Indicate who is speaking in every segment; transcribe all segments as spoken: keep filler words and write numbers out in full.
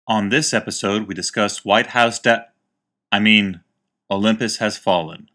Speaker 1: On this episode, we discuss White House da- I mean, Olympus Has Fallen.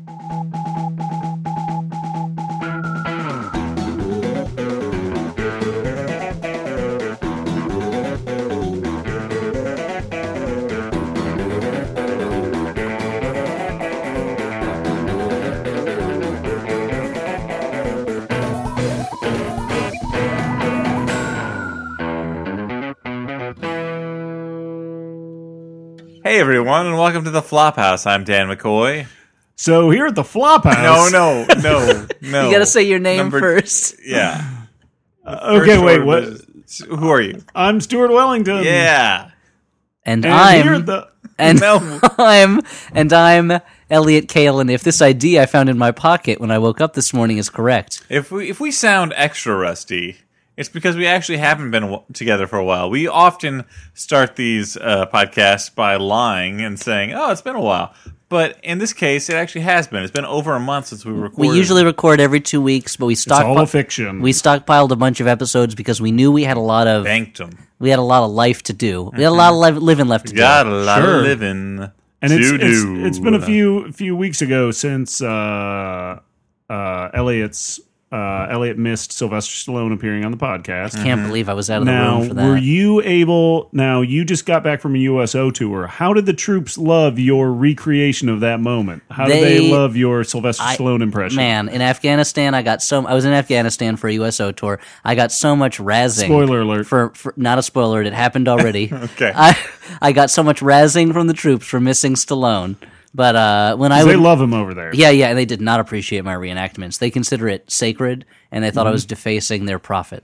Speaker 1: Hey everyone, and welcome to the Flophouse. I'm Dan McCoy.
Speaker 2: So here at the Flophouse.
Speaker 1: No, no, no, no.
Speaker 3: You gotta say your name
Speaker 1: Number-
Speaker 3: first.
Speaker 1: Yeah.
Speaker 2: Uh, okay,
Speaker 1: First
Speaker 2: wait,
Speaker 1: order
Speaker 2: what?
Speaker 1: business. Who are you?
Speaker 2: I'm Stuart Wellington.
Speaker 1: Yeah.
Speaker 3: And,
Speaker 2: And
Speaker 3: I'm
Speaker 2: here at the
Speaker 3: and
Speaker 1: No.
Speaker 3: I'm and I'm Elliot Kale, and if this I D I found in my pocket when I woke up this morning is correct.
Speaker 1: If we if we sound extra rusty, it's because we actually haven't been w- together for a while. We often start these uh, podcasts by lying and saying, "Oh, it's been a while." But in this case, it actually has been. It's been over a month since we recorded.
Speaker 3: We usually record every two weeks, but we
Speaker 2: it's all a
Speaker 3: stockpiled
Speaker 2: fiction.
Speaker 3: we stockpiled a bunch of episodes because we knew we had a lot of
Speaker 1: banked them.
Speaker 3: we had a lot of life to do. We had a lot of li- living left to
Speaker 1: Got
Speaker 3: do.
Speaker 1: a lot
Speaker 2: Sure.
Speaker 1: of living
Speaker 2: and
Speaker 1: to
Speaker 2: it's, it's
Speaker 1: do.
Speaker 2: it's been a few few weeks ago since uh, uh, Elliot's uh, Elliot missed Sylvester Stallone appearing on the podcast.
Speaker 3: Can't believe I was out of the
Speaker 2: Now,
Speaker 3: room for that.
Speaker 2: were you able? Now you just got back from a U S O tour. How did the troops love your recreation of that moment? How did
Speaker 3: They-
Speaker 2: they love your Sylvester
Speaker 3: I-
Speaker 2: Stallone impression?
Speaker 3: Man, in Afghanistan, I got so. I was in Afghanistan for a U S O tour. I got so much razzing.
Speaker 2: Spoiler alert.
Speaker 3: For, for not a spoiler, it happened already.
Speaker 1: Okay.
Speaker 3: I I got so much razzing from the troops for missing Stallone. But uh, when I
Speaker 2: they
Speaker 3: would,
Speaker 2: love him over there.
Speaker 3: yeah, yeah, and they did not appreciate my reenactments. They consider it sacred, and they thought I was defacing their prophet.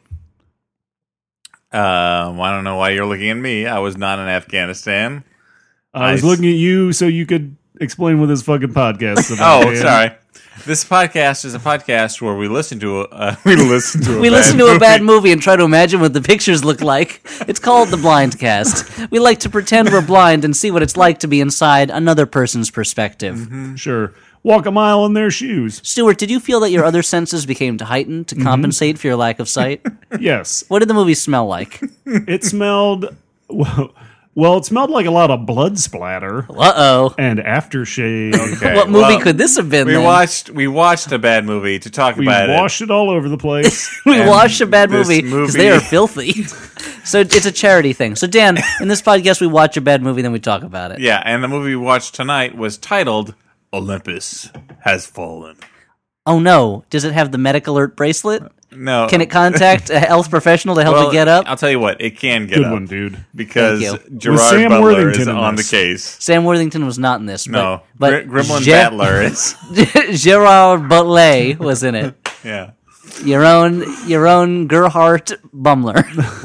Speaker 1: Um, I don't know why you're looking at me. I was not in Afghanistan.
Speaker 2: I was
Speaker 1: Nice.
Speaker 2: looking at you so you could explain what this fucking podcast is about.
Speaker 1: Oh,
Speaker 2: man.
Speaker 1: sorry. This podcast is a podcast where we listen to a uh, we listen to a
Speaker 3: We
Speaker 1: bad
Speaker 3: listen to a
Speaker 1: movie.
Speaker 3: bad movie and try to imagine what the pictures look like. It's called the Blind Cast. We like to pretend we're blind and see what it's like to be inside another person's perspective.
Speaker 2: Sure. Walk a mile in their shoes.
Speaker 3: Stuart, did you feel that your other senses became heightened to compensate for your lack of sight?
Speaker 2: Yes.
Speaker 3: What did the movie smell like?
Speaker 2: It smelled, well, well, it smelled like a lot of blood splatter
Speaker 3: Uh-oh.
Speaker 2: and aftershave.
Speaker 1: Okay,
Speaker 3: What movie
Speaker 1: well,
Speaker 3: could this have been
Speaker 1: We
Speaker 3: then?
Speaker 1: watched we watched a bad movie to talk
Speaker 2: We
Speaker 1: about
Speaker 2: washed it. all over the place.
Speaker 3: we
Speaker 1: and
Speaker 3: watched a bad
Speaker 1: this
Speaker 3: movie because
Speaker 1: movie-
Speaker 3: they are filthy. So it's a charity thing. So Dan, in this podcast, we watch a bad movie, then we talk about it.
Speaker 1: it. Yeah, and the movie we watched tonight was titled Olympus Has Fallen.
Speaker 3: Oh no, does it have the medic alert bracelet?
Speaker 1: No,
Speaker 3: Can it contact a health professional to help
Speaker 1: well,
Speaker 3: it get up?
Speaker 1: I'll tell you what, it can get
Speaker 2: Good
Speaker 1: up
Speaker 2: one, dude.
Speaker 1: because
Speaker 3: Thank you.
Speaker 1: Gerard
Speaker 2: Was Sam
Speaker 1: Butler
Speaker 2: Worthington
Speaker 1: is
Speaker 2: in
Speaker 1: on
Speaker 2: this?
Speaker 1: the case.
Speaker 3: Sam Worthington was not in this.
Speaker 1: No,
Speaker 3: but,
Speaker 1: Gr-
Speaker 3: but
Speaker 1: Gremlin
Speaker 3: Ge-
Speaker 1: Battler is.
Speaker 3: Gerard Butler was in it.
Speaker 1: Yeah,
Speaker 3: Your own, your own Gerhardt Bumler,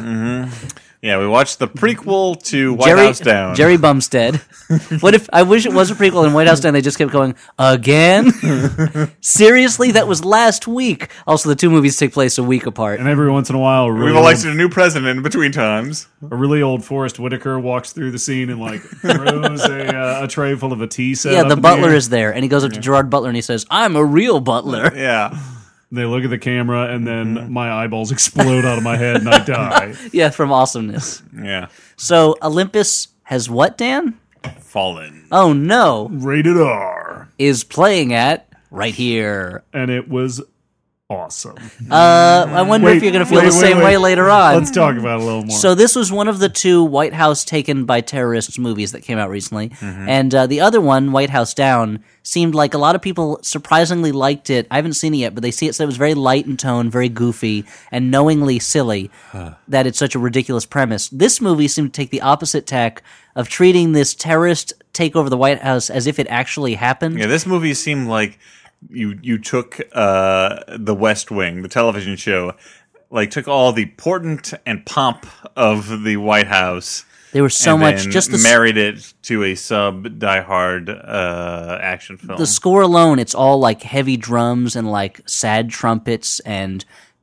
Speaker 1: yeah. We watched the prequel to White
Speaker 3: Jerry
Speaker 1: House Down.
Speaker 3: Jerry Bumstead. What if I wish it was a prequel in White House Down? They just kept going again. Seriously, that was last week. Also, the two movies take place a week apart.
Speaker 2: And every once in a while, a really,
Speaker 1: We've
Speaker 2: old,
Speaker 1: elected a new president in between times.
Speaker 2: a really old Forrest Whitaker walks through the scene and like throws a, uh, a tray full of a tea set.
Speaker 3: Yeah,
Speaker 2: up
Speaker 3: the
Speaker 2: in
Speaker 3: butler
Speaker 2: air.
Speaker 3: is there, and he goes up to Gerard Butler and he says, "I'm a real butler."
Speaker 1: Yeah.
Speaker 2: They look at the camera, and then
Speaker 1: Mm-hmm.
Speaker 2: my eyeballs explode out of my head, and I die.
Speaker 3: Yeah, from awesomeness.
Speaker 1: Yeah.
Speaker 3: So Olympus has what, Dan?
Speaker 1: Fallen.
Speaker 3: Oh no,
Speaker 2: Rated R,
Speaker 3: is playing at right here.
Speaker 2: and it was awesome.
Speaker 3: Uh, I wonder
Speaker 2: Wait,
Speaker 3: if you're going to feel
Speaker 2: wait,
Speaker 3: the
Speaker 2: wait,
Speaker 3: same
Speaker 2: wait.
Speaker 3: way later on.
Speaker 2: Let's talk about it a little more.
Speaker 3: So this was one of the two White House taken by terrorists movies that came out recently, and uh, the other one, White House Down, seemed like a lot of people surprisingly liked it. I haven't seen it yet, but they see it said it was very light in tone, very goofy, and knowingly silly. That it's such a ridiculous premise. This movie seemed to take the opposite tack of treating this terrorist take over the White House as if it actually happened.
Speaker 1: Yeah, this movie seemed like you you took uh, the West Wing, the television show, like took all the portent and pomp of the White House.
Speaker 3: There was so
Speaker 1: and
Speaker 3: much
Speaker 1: then
Speaker 3: just the
Speaker 1: married it to a sub Die Hard uh, action film.
Speaker 3: the score alone, it's all like heavy drums and like sad trumpets and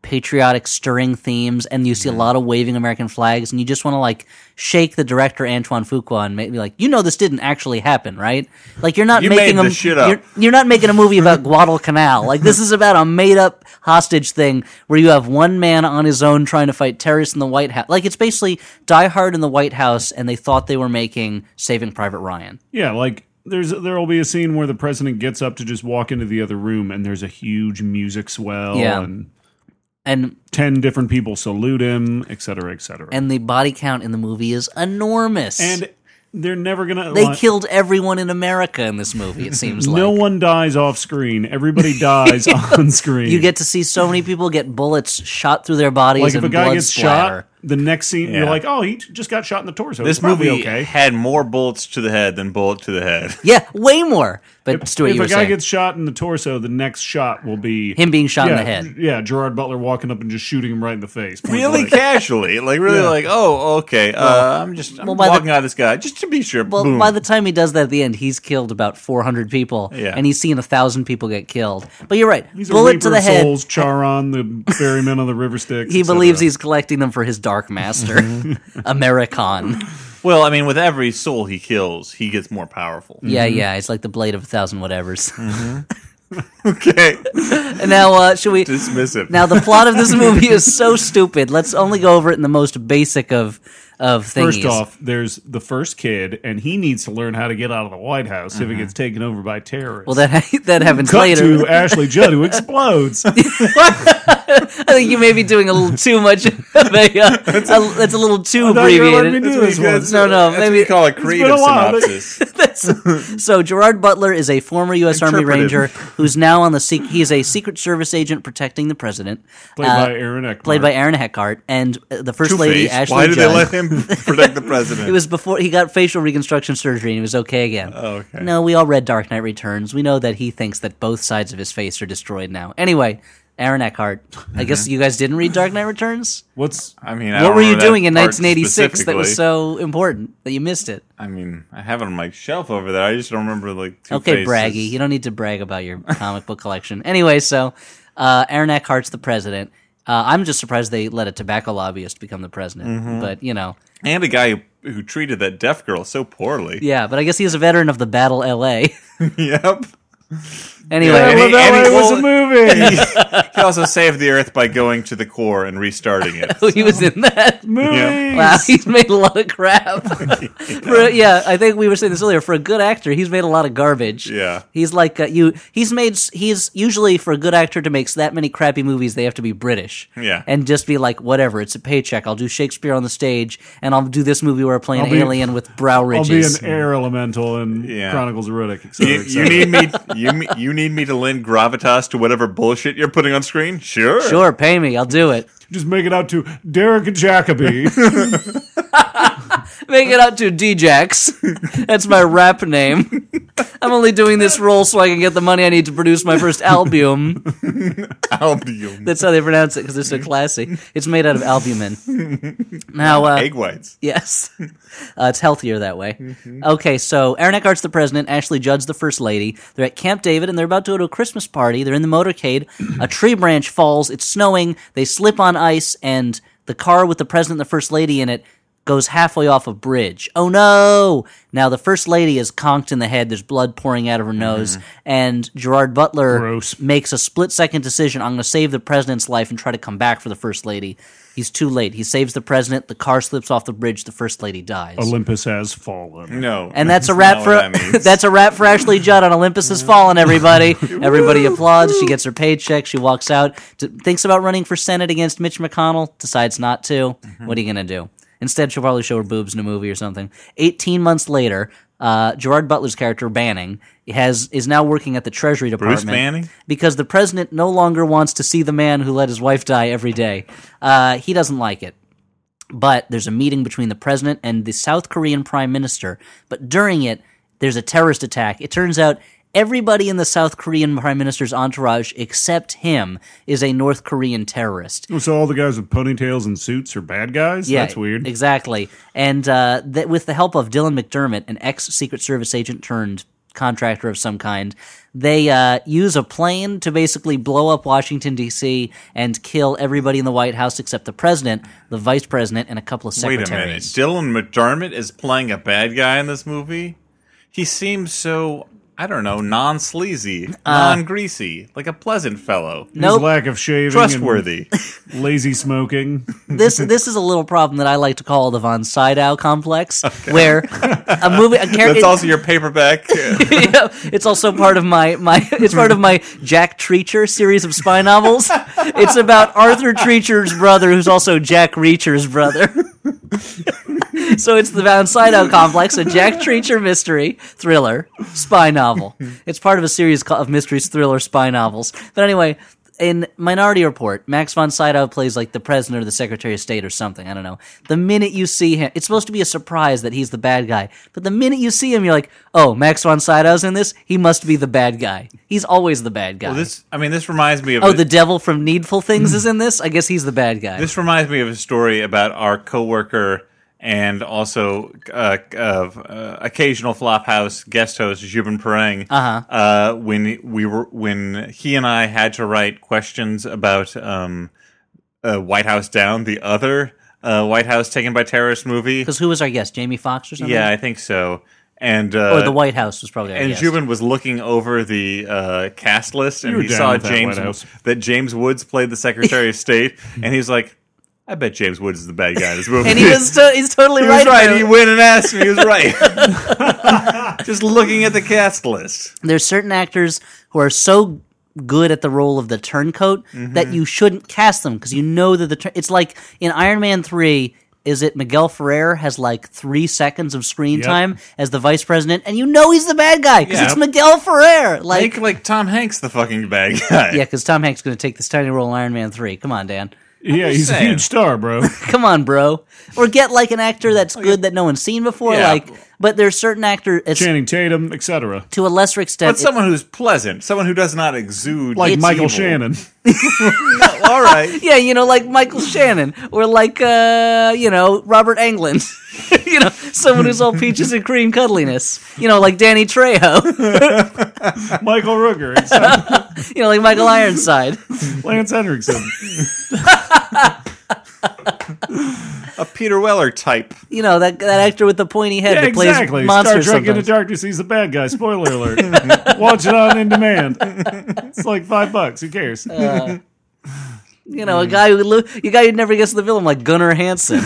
Speaker 3: patriotic, stirring themes, and you see a lot of waving American flags, and you just want to like shake the director Antoine Fuqua and make me like, you know, this didn't actually happen, right? Like you're not
Speaker 1: You
Speaker 3: making
Speaker 1: made
Speaker 3: a
Speaker 1: this shit up.
Speaker 3: You're, you're not making a movie about Guadalcanal. Like this is about a made up hostage thing where you have one man on his own trying to fight terrorists in the White House. Like it's basically Die Hard in the White House, and they thought they were making Saving Private Ryan.
Speaker 2: Yeah, like there's there will be a scene where the president gets up to just walk into the other room, and there's a huge music swell,
Speaker 3: Yeah.
Speaker 2: and
Speaker 3: And
Speaker 2: ten different people salute him, et cetera, et cetera.
Speaker 3: and the body count in the movie is enormous.
Speaker 2: And they're never gonna.
Speaker 3: they
Speaker 2: like,
Speaker 3: killed everyone in America in this movie, it seems like.
Speaker 2: No one dies off screen. Everybody dies on screen.
Speaker 3: You get to see so many people get bullets shot through their bodies
Speaker 2: like if
Speaker 3: and
Speaker 2: a guy
Speaker 3: blood
Speaker 2: gets
Speaker 3: splatter.
Speaker 2: shot, the next scene
Speaker 1: Yeah.
Speaker 2: you're like, oh, he just got shot in the torso.
Speaker 1: This
Speaker 2: It's probably
Speaker 1: movie
Speaker 2: okay.
Speaker 1: had more bullets to the head than bullet to the head.
Speaker 3: Yeah, way more. But Stuart,
Speaker 2: If
Speaker 3: you
Speaker 2: a
Speaker 3: were
Speaker 2: guy
Speaker 3: saying.
Speaker 2: gets shot in the torso, the next shot will be
Speaker 3: Him being shot in
Speaker 2: yeah,
Speaker 3: the head.
Speaker 2: Yeah, Gerard Butler walking up and just shooting him right in the face. point
Speaker 1: Really
Speaker 2: blank.
Speaker 1: casually, like really,
Speaker 2: Yeah.
Speaker 1: like oh, okay. uh, I'm just I'm
Speaker 3: well, by the-
Speaker 1: walking out of this guy just to be sure.
Speaker 3: Well,
Speaker 1: Boom.
Speaker 3: by the time he does that at the end, he's killed about four hundred people,
Speaker 1: Yeah.
Speaker 3: and he's seen a thousand people get killed. But you're right.
Speaker 2: He's a
Speaker 3: Bullet
Speaker 2: reaper
Speaker 3: to the
Speaker 2: of
Speaker 3: head.
Speaker 2: souls, Charon, the ferryman on the river Styx.
Speaker 3: He
Speaker 2: et cetera.
Speaker 3: believes he's collecting them for his Dark Master, Americon.
Speaker 1: well, I mean, with every soul he kills, he gets more powerful.
Speaker 3: Yeah, yeah. It's like the blade of a thousand whatevers.
Speaker 1: Okay,
Speaker 3: And now, uh, should we?
Speaker 1: dismissive.
Speaker 3: Now, the plot of this movie is so stupid. Let's only go over it in the most basic of of thingies.
Speaker 2: First off, there's the first kid, and he needs to learn how to get out of the White House if it gets taken over by terrorists.
Speaker 3: well, that that happens
Speaker 2: Cut
Speaker 3: later.
Speaker 2: to Ashley Judd, who explodes.
Speaker 3: I think you may be doing a little too much. Of a, uh, a, that's a little too
Speaker 2: thought you were letting
Speaker 3: abbreviated.
Speaker 2: me do this
Speaker 1: That's-
Speaker 3: No, no,
Speaker 1: that's
Speaker 3: maybe-
Speaker 1: what you call a creative
Speaker 2: been a while.
Speaker 1: synopsis.
Speaker 3: So Gerard Butler is a former U S Army
Speaker 1: Interpretive.
Speaker 3: Ranger who's now on the sec- he is a Secret Service agent protecting the president,
Speaker 2: Played
Speaker 3: uh,
Speaker 2: by Aaron Eckhart.
Speaker 3: played by Aaron Eckhart, and uh, the first lady
Speaker 1: Two-Face.
Speaker 3: Ashley
Speaker 1: Why did
Speaker 3: Judd.
Speaker 1: they let him protect the president?
Speaker 3: It was before he got facial reconstruction surgery and he was okay again.
Speaker 1: Oh, okay.
Speaker 3: No, we all read Dark Knight Returns. We know that he thinks that both sides of his face are destroyed now. Anyway, Aaron Eckhart. I guess you guys didn't read Dark Knight Returns?
Speaker 2: What's
Speaker 1: I mean, I
Speaker 3: What
Speaker 1: don't
Speaker 3: were you
Speaker 1: remember that
Speaker 3: doing in
Speaker 1: part
Speaker 3: nineteen eighty-six that was
Speaker 1: specifically.
Speaker 3: so important that you missed it?
Speaker 1: I mean, I have it on my shelf over there. I just don't remember like. Two
Speaker 3: Okay,
Speaker 1: faces.
Speaker 3: braggy. You don't need to brag about your comic book collection. Anyway, so uh, Aaron Eckhart's the president. Uh, I'm just surprised they let a tobacco lobbyist become the president.
Speaker 1: Mm-hmm.
Speaker 3: But, you know,
Speaker 1: And a guy who, who treated that deaf girl so poorly.
Speaker 3: yeah. But I guess he is a veteran of the Battle L A.
Speaker 1: Yep.
Speaker 3: Anyway,
Speaker 1: Yeah,
Speaker 2: Well,
Speaker 1: and he-
Speaker 2: that
Speaker 1: and he-
Speaker 2: was a
Speaker 1: well,
Speaker 2: movie.
Speaker 1: He also saved the Earth by going to the core and restarting it.
Speaker 3: he was in that.
Speaker 2: Movies.
Speaker 3: Wow, he's made a lot of crap. For, yeah, I think we were saying this earlier. For a good actor, he's made a lot of garbage.
Speaker 1: Yeah.
Speaker 3: he's like uh, you. He's made. He's usually for a good actor to make that many crappy movies, they have to be British.
Speaker 1: Yeah.
Speaker 3: and just be like, whatever. It's a paycheck. I'll do Shakespeare on the stage, and I'll do this movie where I play an
Speaker 2: I'll be-
Speaker 3: alien with brow
Speaker 2: I'll be
Speaker 3: ridges.
Speaker 2: an air elemental in
Speaker 1: Yeah.
Speaker 2: Chronicles of Riddick. et cetera,
Speaker 1: You,
Speaker 2: et
Speaker 1: you
Speaker 2: cetera.
Speaker 1: need me. You me- you need me to lend gravitas to whatever bullshit you're putting on screen. Sure.
Speaker 3: Sure, pay me. I'll do it.
Speaker 2: Just make it out to Derek Jacobi.
Speaker 3: Make it out to D-Jax. That's my rap name. I'm only doing this role so I can get the money I need to produce my first album.
Speaker 1: Albion.
Speaker 3: That's how they pronounce it because they're so classy. It's made out of albumin. Now, uh,
Speaker 1: Egg whites.
Speaker 3: yes, uh, it's healthier that way. Okay, so Aaron Eckhart's the president. Ashley Judd's the first lady. They're at Camp David and they're about to go to a Christmas party. They're in the motorcade. A tree branch falls. It's snowing. They slip on ice, and the car with the president and the first lady in it goes halfway off a bridge. Oh no! Now the first lady is conked in the head. There's blood pouring out of her nose, and Gerard Butler
Speaker 2: Gross.
Speaker 3: makes a split-second decision. I'm going to save the president's life and try to come back for the first lady. He's too late. He saves the president. The car slips off the bridge. The first lady dies.
Speaker 2: Olympus has fallen.
Speaker 1: No.
Speaker 3: And that's a wrap
Speaker 1: not
Speaker 3: for
Speaker 1: what that means.
Speaker 3: that's a wrap for Ashley Judd on Olympus Has Fallen. Everybody, everybody applauds. She gets her paycheck. She walks out. t- Thinks about running for Senate against Mitch McConnell. Decides not to. What are you gonna do? Instead, she'll probably show her boobs in a movie or something. Eighteen months later, uh, Gerard Butler's character Banning has is now working at the Treasury Department.
Speaker 1: Banning?
Speaker 3: Because the president no longer wants to see the man who let his wife die every day. Uh, he doesn't like it. But there's a meeting between the president and the South Korean prime minister. But during it, there's a terrorist attack. It turns out everybody in the South Korean prime minister's entourage, except him, is a North Korean terrorist.
Speaker 2: So all the guys with ponytails and suits are bad guys?
Speaker 3: Yeah,
Speaker 2: That's weird.
Speaker 3: Exactly. And uh, that with the help of Dylan McDermott, an ex-Secret Service agent turned contractor of some kind. They uh, use a plane to basically blow up Washington, D C and kill everybody in the White House except the president, the vice president, and a couple of secretaries.
Speaker 1: Wait a minute. Dylan McDermott is playing a bad guy in this movie? He seems so, I don't know, non-sleazy,
Speaker 3: Uh,
Speaker 1: non-greasy, like a pleasant fellow.
Speaker 2: His
Speaker 3: Nope.
Speaker 2: lack of shaving,
Speaker 1: Trustworthy.
Speaker 2: and lazy smoking.
Speaker 3: This this is a little problem that I like to call the Von Sydow complex, where a movie, a character.
Speaker 1: That's also your paperback.
Speaker 3: Yeah, it's also part of my, my it's part of my Jack Treacher series of spy novels. It's about Arthur Treacher's brother, who's also Jack Reacher's brother. So it's the Von Sydow complex, a Jack Treacher mystery thriller spy novel. It's part of a series of mysteries thriller spy novels. But anyway, in Minority Report, Max von Sydow plays like the president or the secretary of state or something. I don't know. The minute you see him, it's supposed to be a surprise that he's the bad guy. But the minute you see him, you're like, oh, Max von Sydow's in this? He must be the bad guy. He's always the bad guy.
Speaker 1: Well, this, I mean, this reminds me of...
Speaker 3: oh,
Speaker 1: a-
Speaker 3: the devil from Needful Things is in this? I guess he's the bad guy.
Speaker 1: This reminds me of a story about our coworker and also uh, uh, uh, occasional Flophouse guest host Jubin Pereng.
Speaker 3: Uh-huh.
Speaker 1: Uh, when we were when he and I had to write questions about um, uh, White House Down, the other uh, White House taken by terrorist movie.
Speaker 3: Because who was our guest? Jamie Foxx or something?
Speaker 1: Yeah, I think so. And uh,
Speaker 3: Or the White House was probably our
Speaker 1: and
Speaker 3: guest.
Speaker 1: Jubin was looking over the uh, cast list, and
Speaker 2: were
Speaker 1: he
Speaker 2: down
Speaker 1: saw
Speaker 2: with that
Speaker 1: James
Speaker 2: White House.
Speaker 1: that James Woods played the Secretary of State, and he was like, "I bet James Woods is the bad guy in this movie."
Speaker 3: And he was to- he's totally
Speaker 1: He
Speaker 3: right.
Speaker 1: was right.
Speaker 3: about
Speaker 1: He
Speaker 3: it.
Speaker 1: went and asked me. He was right. Just looking at the cast list.
Speaker 3: There's certain actors who are so good at the role of the turncoat
Speaker 1: Mm-hmm.
Speaker 3: that you shouldn't cast them because you know that the turn. It's like in Iron Man three. Is it Miguel Ferrer has like three seconds of screen
Speaker 2: Yep.
Speaker 3: time as the vice president, and you know he's the bad guy because
Speaker 1: Yeah.
Speaker 3: it's Miguel Ferrer. Like,
Speaker 1: Make like Tom Hanks the fucking bad guy.
Speaker 3: yeah, because Tom Hanks is going to take this tiny role in Iron Man three. Come on, Dan.
Speaker 2: Yeah,
Speaker 1: just
Speaker 2: he's
Speaker 1: saying.
Speaker 2: a huge star, bro.
Speaker 3: Come on, bro. Or get like an actor that's good that no one's seen before.
Speaker 1: Yeah.
Speaker 3: Like, but there's certain actor it's,
Speaker 2: Channing Tatum, et cetera.
Speaker 3: to a lesser extent.
Speaker 1: But someone who's pleasant, someone who does not exude
Speaker 2: Like
Speaker 3: It's
Speaker 2: Michael
Speaker 1: evil.
Speaker 2: Shannon.
Speaker 1: All right.
Speaker 3: it- yeah, you know, like Michael Shannon or like uh, you know Robert Englund. You know, someone who's all peaches and cream cuddliness. You know, like Danny Trejo.
Speaker 2: Michael Rooker. It's
Speaker 3: You know, like Michael Ironside.
Speaker 2: Lance Henriksen.
Speaker 1: A Peter Weller type.
Speaker 3: You know, that that actor with the pointy head
Speaker 2: Yeah,
Speaker 3: that plays
Speaker 2: exactly. Star
Speaker 3: monsters
Speaker 2: Trek Into
Speaker 3: sometimes.
Speaker 2: Darkness, he's the bad guy. Spoiler alert. Watch it on in demand. It's like five bucks. Who cares?
Speaker 3: You know, a guy who lo- a guy who never gets to the villain, like Gunnar Hansen.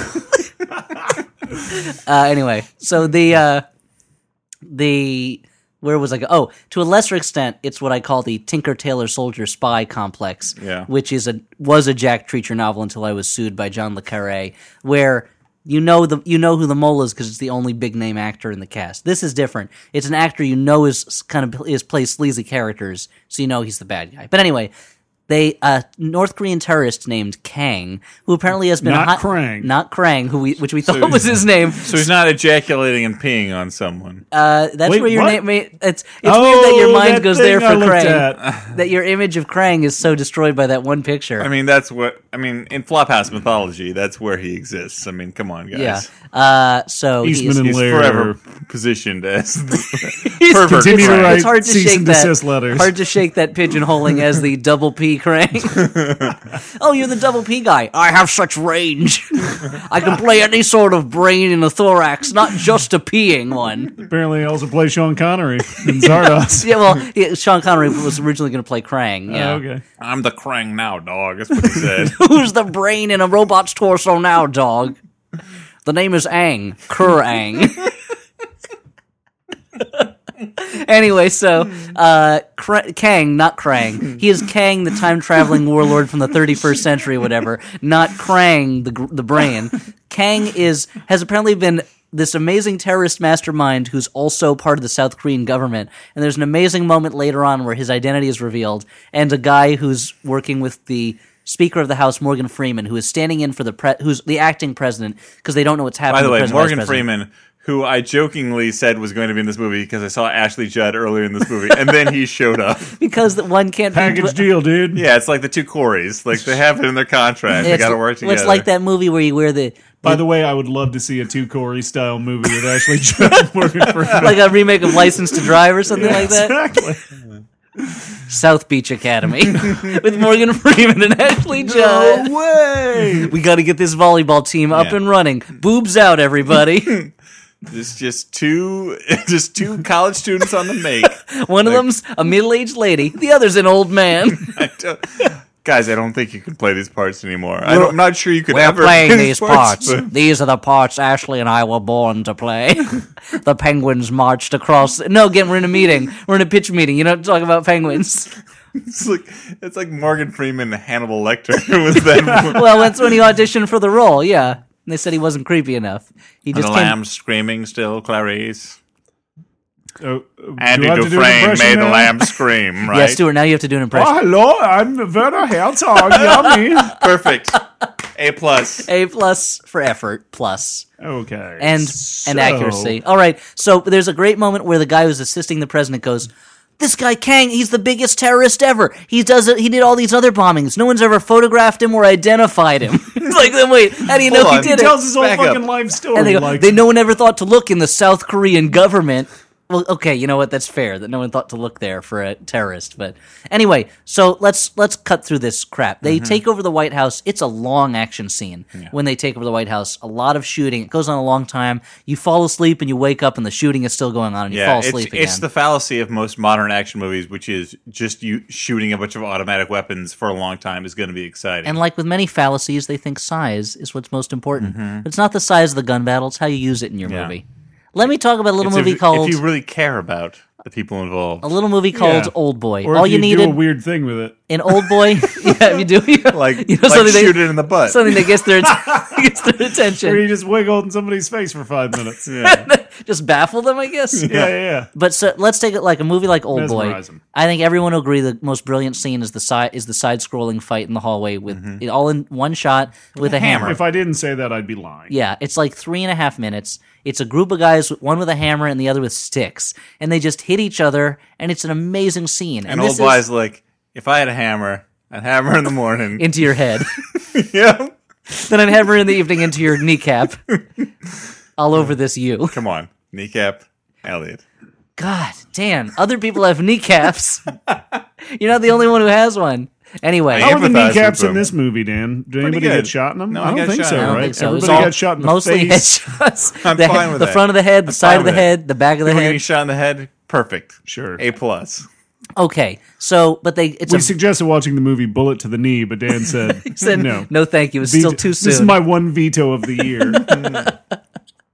Speaker 3: uh, anyway, so the uh, the where was I go? Oh, to a lesser extent, it's what I call the Tinker Tailor Soldier Spy complex,
Speaker 1: Yeah.
Speaker 3: which is a was a Jack Treacher novel until I was sued by John le Carré, where you know the you know who the mole is because it's the only big name actor in the cast. This is different. It's an actor you know is kind of is plays sleazy characters, so you know he's the bad guy. But anyway. They a North Korean terrorist named Kang, who apparently has been
Speaker 2: Not
Speaker 3: a hot,
Speaker 2: Krang.
Speaker 3: not Krang, who we which we thought was his name.
Speaker 1: So he's not ejaculating and peeing on someone.
Speaker 3: Uh, that's
Speaker 2: Wait,
Speaker 3: where your
Speaker 2: what?
Speaker 3: name. May, it's it's weird that your
Speaker 2: Oh,
Speaker 3: mind
Speaker 2: that
Speaker 3: goes
Speaker 2: thing
Speaker 3: there for
Speaker 2: I looked
Speaker 3: Krang.
Speaker 2: at.
Speaker 3: That your image of Krang is so destroyed by that one picture.
Speaker 1: I mean, that's what I mean in Flophouse mythology. That's where he exists. I mean, come on, guys.
Speaker 3: yeah. Uh, so
Speaker 2: Eastman
Speaker 3: he's,
Speaker 2: and
Speaker 1: He's
Speaker 2: Lair.
Speaker 1: forever positioned as the
Speaker 3: he's-
Speaker 1: pervert.
Speaker 2: Continue to
Speaker 1: Krang.
Speaker 2: write
Speaker 3: it's hard to
Speaker 2: cease
Speaker 3: shake
Speaker 2: and
Speaker 3: that.
Speaker 2: desist letters.
Speaker 3: Hard to shake that pigeonholing as the double P Krang. Oh, you're the double P guy. I have such range. I can play any sort of brain in the thorax, not just a peeing one.
Speaker 2: Apparently, he also plays Sean Connery in Zardos.
Speaker 3: Yeah, well, yeah, Sean Connery was originally going to play Krang. Yeah.
Speaker 2: Oh, okay.
Speaker 1: I'm the Krang now, dog. That's what he said.
Speaker 3: Who's the brain in a robot's torso now, dog? The name is Aang. Kerrang. Anyway, so uh, Kr- Kang, not Krang. He is Kang, the time-traveling warlord from the thirty-first century, whatever. Not Krang, the gr- the brain. Kang is has apparently been this amazing terrorist mastermind who's also part of the South Korean government. And there's an amazing moment later on where his identity is revealed, and a guy who's working with the Speaker of the House, Morgan Freeman, who is standing in for the pre- who's the acting president because they don't know what's happening.
Speaker 1: By the
Speaker 3: to
Speaker 1: way,
Speaker 3: President,
Speaker 1: Morgan
Speaker 3: Vice President.
Speaker 1: Freeman, who I jokingly said was going to be in this movie because I saw Ashley Judd earlier in this movie, and then he showed up.
Speaker 3: because the one can't be
Speaker 2: Package deal, dude.
Speaker 1: Yeah, it's like the two Coreys. Like they have it in their contract. They
Speaker 3: It's,
Speaker 1: got to work together.
Speaker 3: it's like that movie where you wear the
Speaker 2: By the way, I would love to see a two Corey style movie with Ashley Judd and Morgan Freeman.
Speaker 3: Like a remake of License to Drive or something like that.
Speaker 2: Exactly.
Speaker 3: South Beach Academy with Morgan Freeman and Ashley Judd.
Speaker 2: No way.
Speaker 3: We got to get this volleyball team up
Speaker 1: Yeah.
Speaker 3: and running. Boobs out, everybody.
Speaker 1: It's just two, just two college students on the make.
Speaker 3: One of them's a middle-aged lady. The other's an old man.
Speaker 1: I don't, guys, I don't think you can play these parts anymore. I don't, I'm not sure you could
Speaker 3: We're
Speaker 1: ever
Speaker 3: playing
Speaker 1: play
Speaker 3: these parts.
Speaker 1: but-
Speaker 3: These are the parts Ashley and I were born to play. The penguins marched across. No, again, we're in a meeting. We're in a pitch meeting. You don't talk about penguins.
Speaker 1: It's like it's like Morgan Freeman, and Hannibal Lecter was that.
Speaker 3: Well, that's when he auditioned for the role. Yeah, they said he wasn't creepy enough. He
Speaker 1: And
Speaker 3: just
Speaker 1: the
Speaker 3: came.
Speaker 1: lamb screaming still, Clarice.
Speaker 2: Oh,
Speaker 1: Andy
Speaker 2: do I have to do an
Speaker 1: Dufresne
Speaker 2: impression
Speaker 1: made the
Speaker 2: now?
Speaker 1: lamb scream, right?
Speaker 3: Yeah, Stuart. Now you have to do an impression.
Speaker 2: Oh, hello, I'm Werner Herzog. Yummy.
Speaker 1: Perfect. A plus.
Speaker 3: A plus for effort, plus
Speaker 2: Okay.
Speaker 3: and
Speaker 2: so,
Speaker 3: and accuracy. All right. So there's a great moment where the guy who's assisting the president goes, "This guy Kang, he's the biggest terrorist ever. He does it. He did all these other bombings. No one's ever photographed him or identified him." It's like, then wait, how do you know
Speaker 1: Hold
Speaker 3: he
Speaker 1: on.
Speaker 3: did
Speaker 2: He
Speaker 3: it?
Speaker 2: tells his whole
Speaker 1: Back
Speaker 2: fucking
Speaker 1: up.
Speaker 2: life story.
Speaker 3: And they go,
Speaker 2: like,
Speaker 3: they no one ever thought to look in the South Korean government. Well, okay, you know what? That's fair that no one thought to look there for a terrorist. But anyway, so let's let's cut through this crap. They take over the White House. It's a long action scene when they take over the White House. A lot of shooting. It goes on a long time. You fall asleep and you wake up and the shooting is still going on and you
Speaker 1: Yeah,
Speaker 3: fall
Speaker 1: it's,
Speaker 3: asleep again.
Speaker 1: it's the fallacy of most modern action movies, which is just you shooting a bunch of automatic weapons for a long time is going to be exciting.
Speaker 3: And like with many fallacies, they think size is what's most important.
Speaker 1: Mm-hmm.
Speaker 3: It's not the size of the gun battle; it's how you use it in your
Speaker 1: Yeah.
Speaker 3: movie. Let me talk about a little
Speaker 1: It's
Speaker 3: movie
Speaker 1: if,
Speaker 3: called
Speaker 1: if you really care about the people involved.
Speaker 3: a little movie called
Speaker 2: Yeah.
Speaker 3: Old Boy.
Speaker 2: or
Speaker 3: All
Speaker 2: if
Speaker 3: you,
Speaker 2: you
Speaker 3: needed
Speaker 2: do a weird thing with it.
Speaker 3: an Old Boy. Yeah, you do. You,
Speaker 1: like
Speaker 3: you know,
Speaker 1: like
Speaker 3: something
Speaker 1: shoot
Speaker 3: that,
Speaker 1: it in the butt.
Speaker 3: something that gets their gets their
Speaker 2: Or
Speaker 3: attention.
Speaker 2: you just wiggle in somebody's face for five minutes.
Speaker 1: Yeah.
Speaker 3: Just baffle them, I guess.
Speaker 2: Yeah, yeah, yeah.
Speaker 3: But so, let's take it like a movie like Old Boy.
Speaker 2: Mesmerize 'em.
Speaker 3: I think everyone will agree the most brilliant scene is the side is the side scrolling fight in the hallway with
Speaker 1: Mm-hmm.
Speaker 3: it all in one shot with, a hammer.
Speaker 2: If I didn't say that, I'd be lying.
Speaker 3: Yeah, it's like three and a half minutes. It's a group of guys, one with a hammer and the other with sticks, and they just hit each other, and it's an amazing scene.
Speaker 1: and
Speaker 3: this
Speaker 1: old
Speaker 3: is
Speaker 1: boy's like, if I had a hammer, I'd hammer in the morning.
Speaker 3: into your head,
Speaker 1: Yeah.
Speaker 3: then I'd hammer in the evening into your kneecap, all over this you.
Speaker 1: Come on, kneecap, Elliot.
Speaker 3: God, Dan, other people have kneecaps. You're not the only one who has one. Anyway,
Speaker 1: I
Speaker 2: How are the
Speaker 1: empathize with
Speaker 2: kneecaps in
Speaker 1: them.
Speaker 2: this movie, Dan? Did anybody
Speaker 1: good.
Speaker 2: get shot in them?
Speaker 1: No,
Speaker 2: I
Speaker 1: I
Speaker 2: don't
Speaker 1: got
Speaker 2: think
Speaker 1: shot.
Speaker 2: so,
Speaker 1: I don't
Speaker 2: right?
Speaker 3: think so. It was
Speaker 2: Everybody
Speaker 3: all
Speaker 2: got shot in the
Speaker 3: mostly
Speaker 2: face.
Speaker 3: headshots.
Speaker 1: I'm
Speaker 3: the,
Speaker 1: fine with
Speaker 3: the
Speaker 1: that.
Speaker 3: front of the head, the
Speaker 1: I'm
Speaker 3: side
Speaker 1: fine
Speaker 3: of the
Speaker 1: with it.
Speaker 3: head, the back of the
Speaker 1: People getting
Speaker 3: head.
Speaker 1: shot in the head, perfect.
Speaker 2: Sure.
Speaker 1: A plus.
Speaker 3: Okay, so but they it's
Speaker 2: We
Speaker 3: a
Speaker 2: suggested watching the movie Bullet to the Knee, but Dan said,
Speaker 3: said,
Speaker 2: no.
Speaker 3: no, thank you. It's
Speaker 2: Veto-
Speaker 3: still too soon.
Speaker 2: This is my one veto of the year.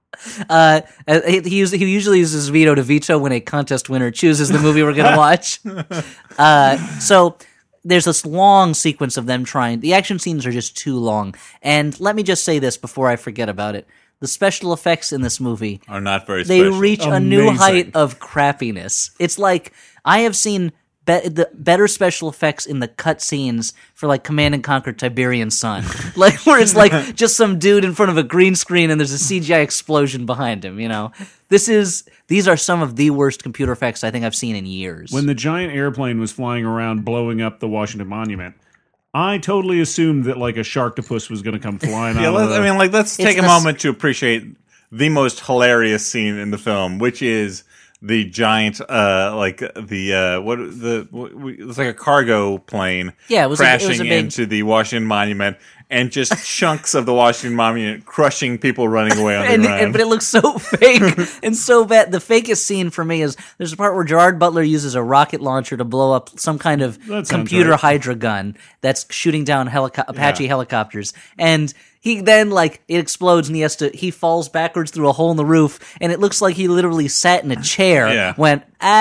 Speaker 3: Uh, he, he us- he usually uses his veto to veto when a contest winner chooses the movie we're going to watch. Uh, so there's this long sequence of them trying. The action scenes are just too long. And let me just say this before I forget about it: the special effects in this movie,
Speaker 1: Are not very
Speaker 3: they
Speaker 1: special.
Speaker 3: reach a new
Speaker 2: Amazing.
Speaker 3: height of crappiness. It's like I have seen be- the better special effects in the cut scenes for like Command and Conquer Tiberian Sun, like where it's like just some dude in front of a green screen and there's a C G I explosion behind him. You know, this is these are some of the worst computer effects I think I've seen in years.
Speaker 2: When the giant airplane was flying around blowing up the Washington Monument, I totally assumed that like a sharktopus was going to come flying
Speaker 1: Yeah,
Speaker 2: out
Speaker 1: let,
Speaker 2: of the...
Speaker 1: I mean, like, let's take a
Speaker 3: the-
Speaker 1: moment to appreciate the most hilarious scene in the film, which is the giant, uh, like the uh, what the what, it's like a cargo plane,
Speaker 3: Yeah, it was a- it was
Speaker 1: crashing
Speaker 3: a big-
Speaker 1: into the Washington Monument, and just chunks of the Washington Monument crushing people running away on the
Speaker 3: and,
Speaker 1: ground.
Speaker 3: and- but it looks so fake and so bad. The fakest scene for me is there's a part where Gerard Butler uses a rocket launcher to blow up some kind of
Speaker 2: That sounds
Speaker 3: computer
Speaker 2: right.
Speaker 3: Hydra gun that's shooting down helico- Apache
Speaker 1: Yeah.
Speaker 3: helicopters, and he then like it explodes and he has to he falls backwards through a hole in the roof, and it looks like he literally sat in a chair,
Speaker 1: Yeah.
Speaker 3: went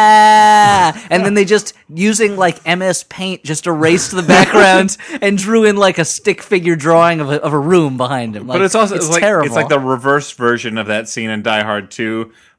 Speaker 3: ah, and then they just using like M S Paint just erased the background and drew in like a stick figure drawing of a, of a room behind him. Like,
Speaker 1: but it's also it's, like
Speaker 3: terrible.
Speaker 1: it's like the reverse version of that scene in Die Hard two,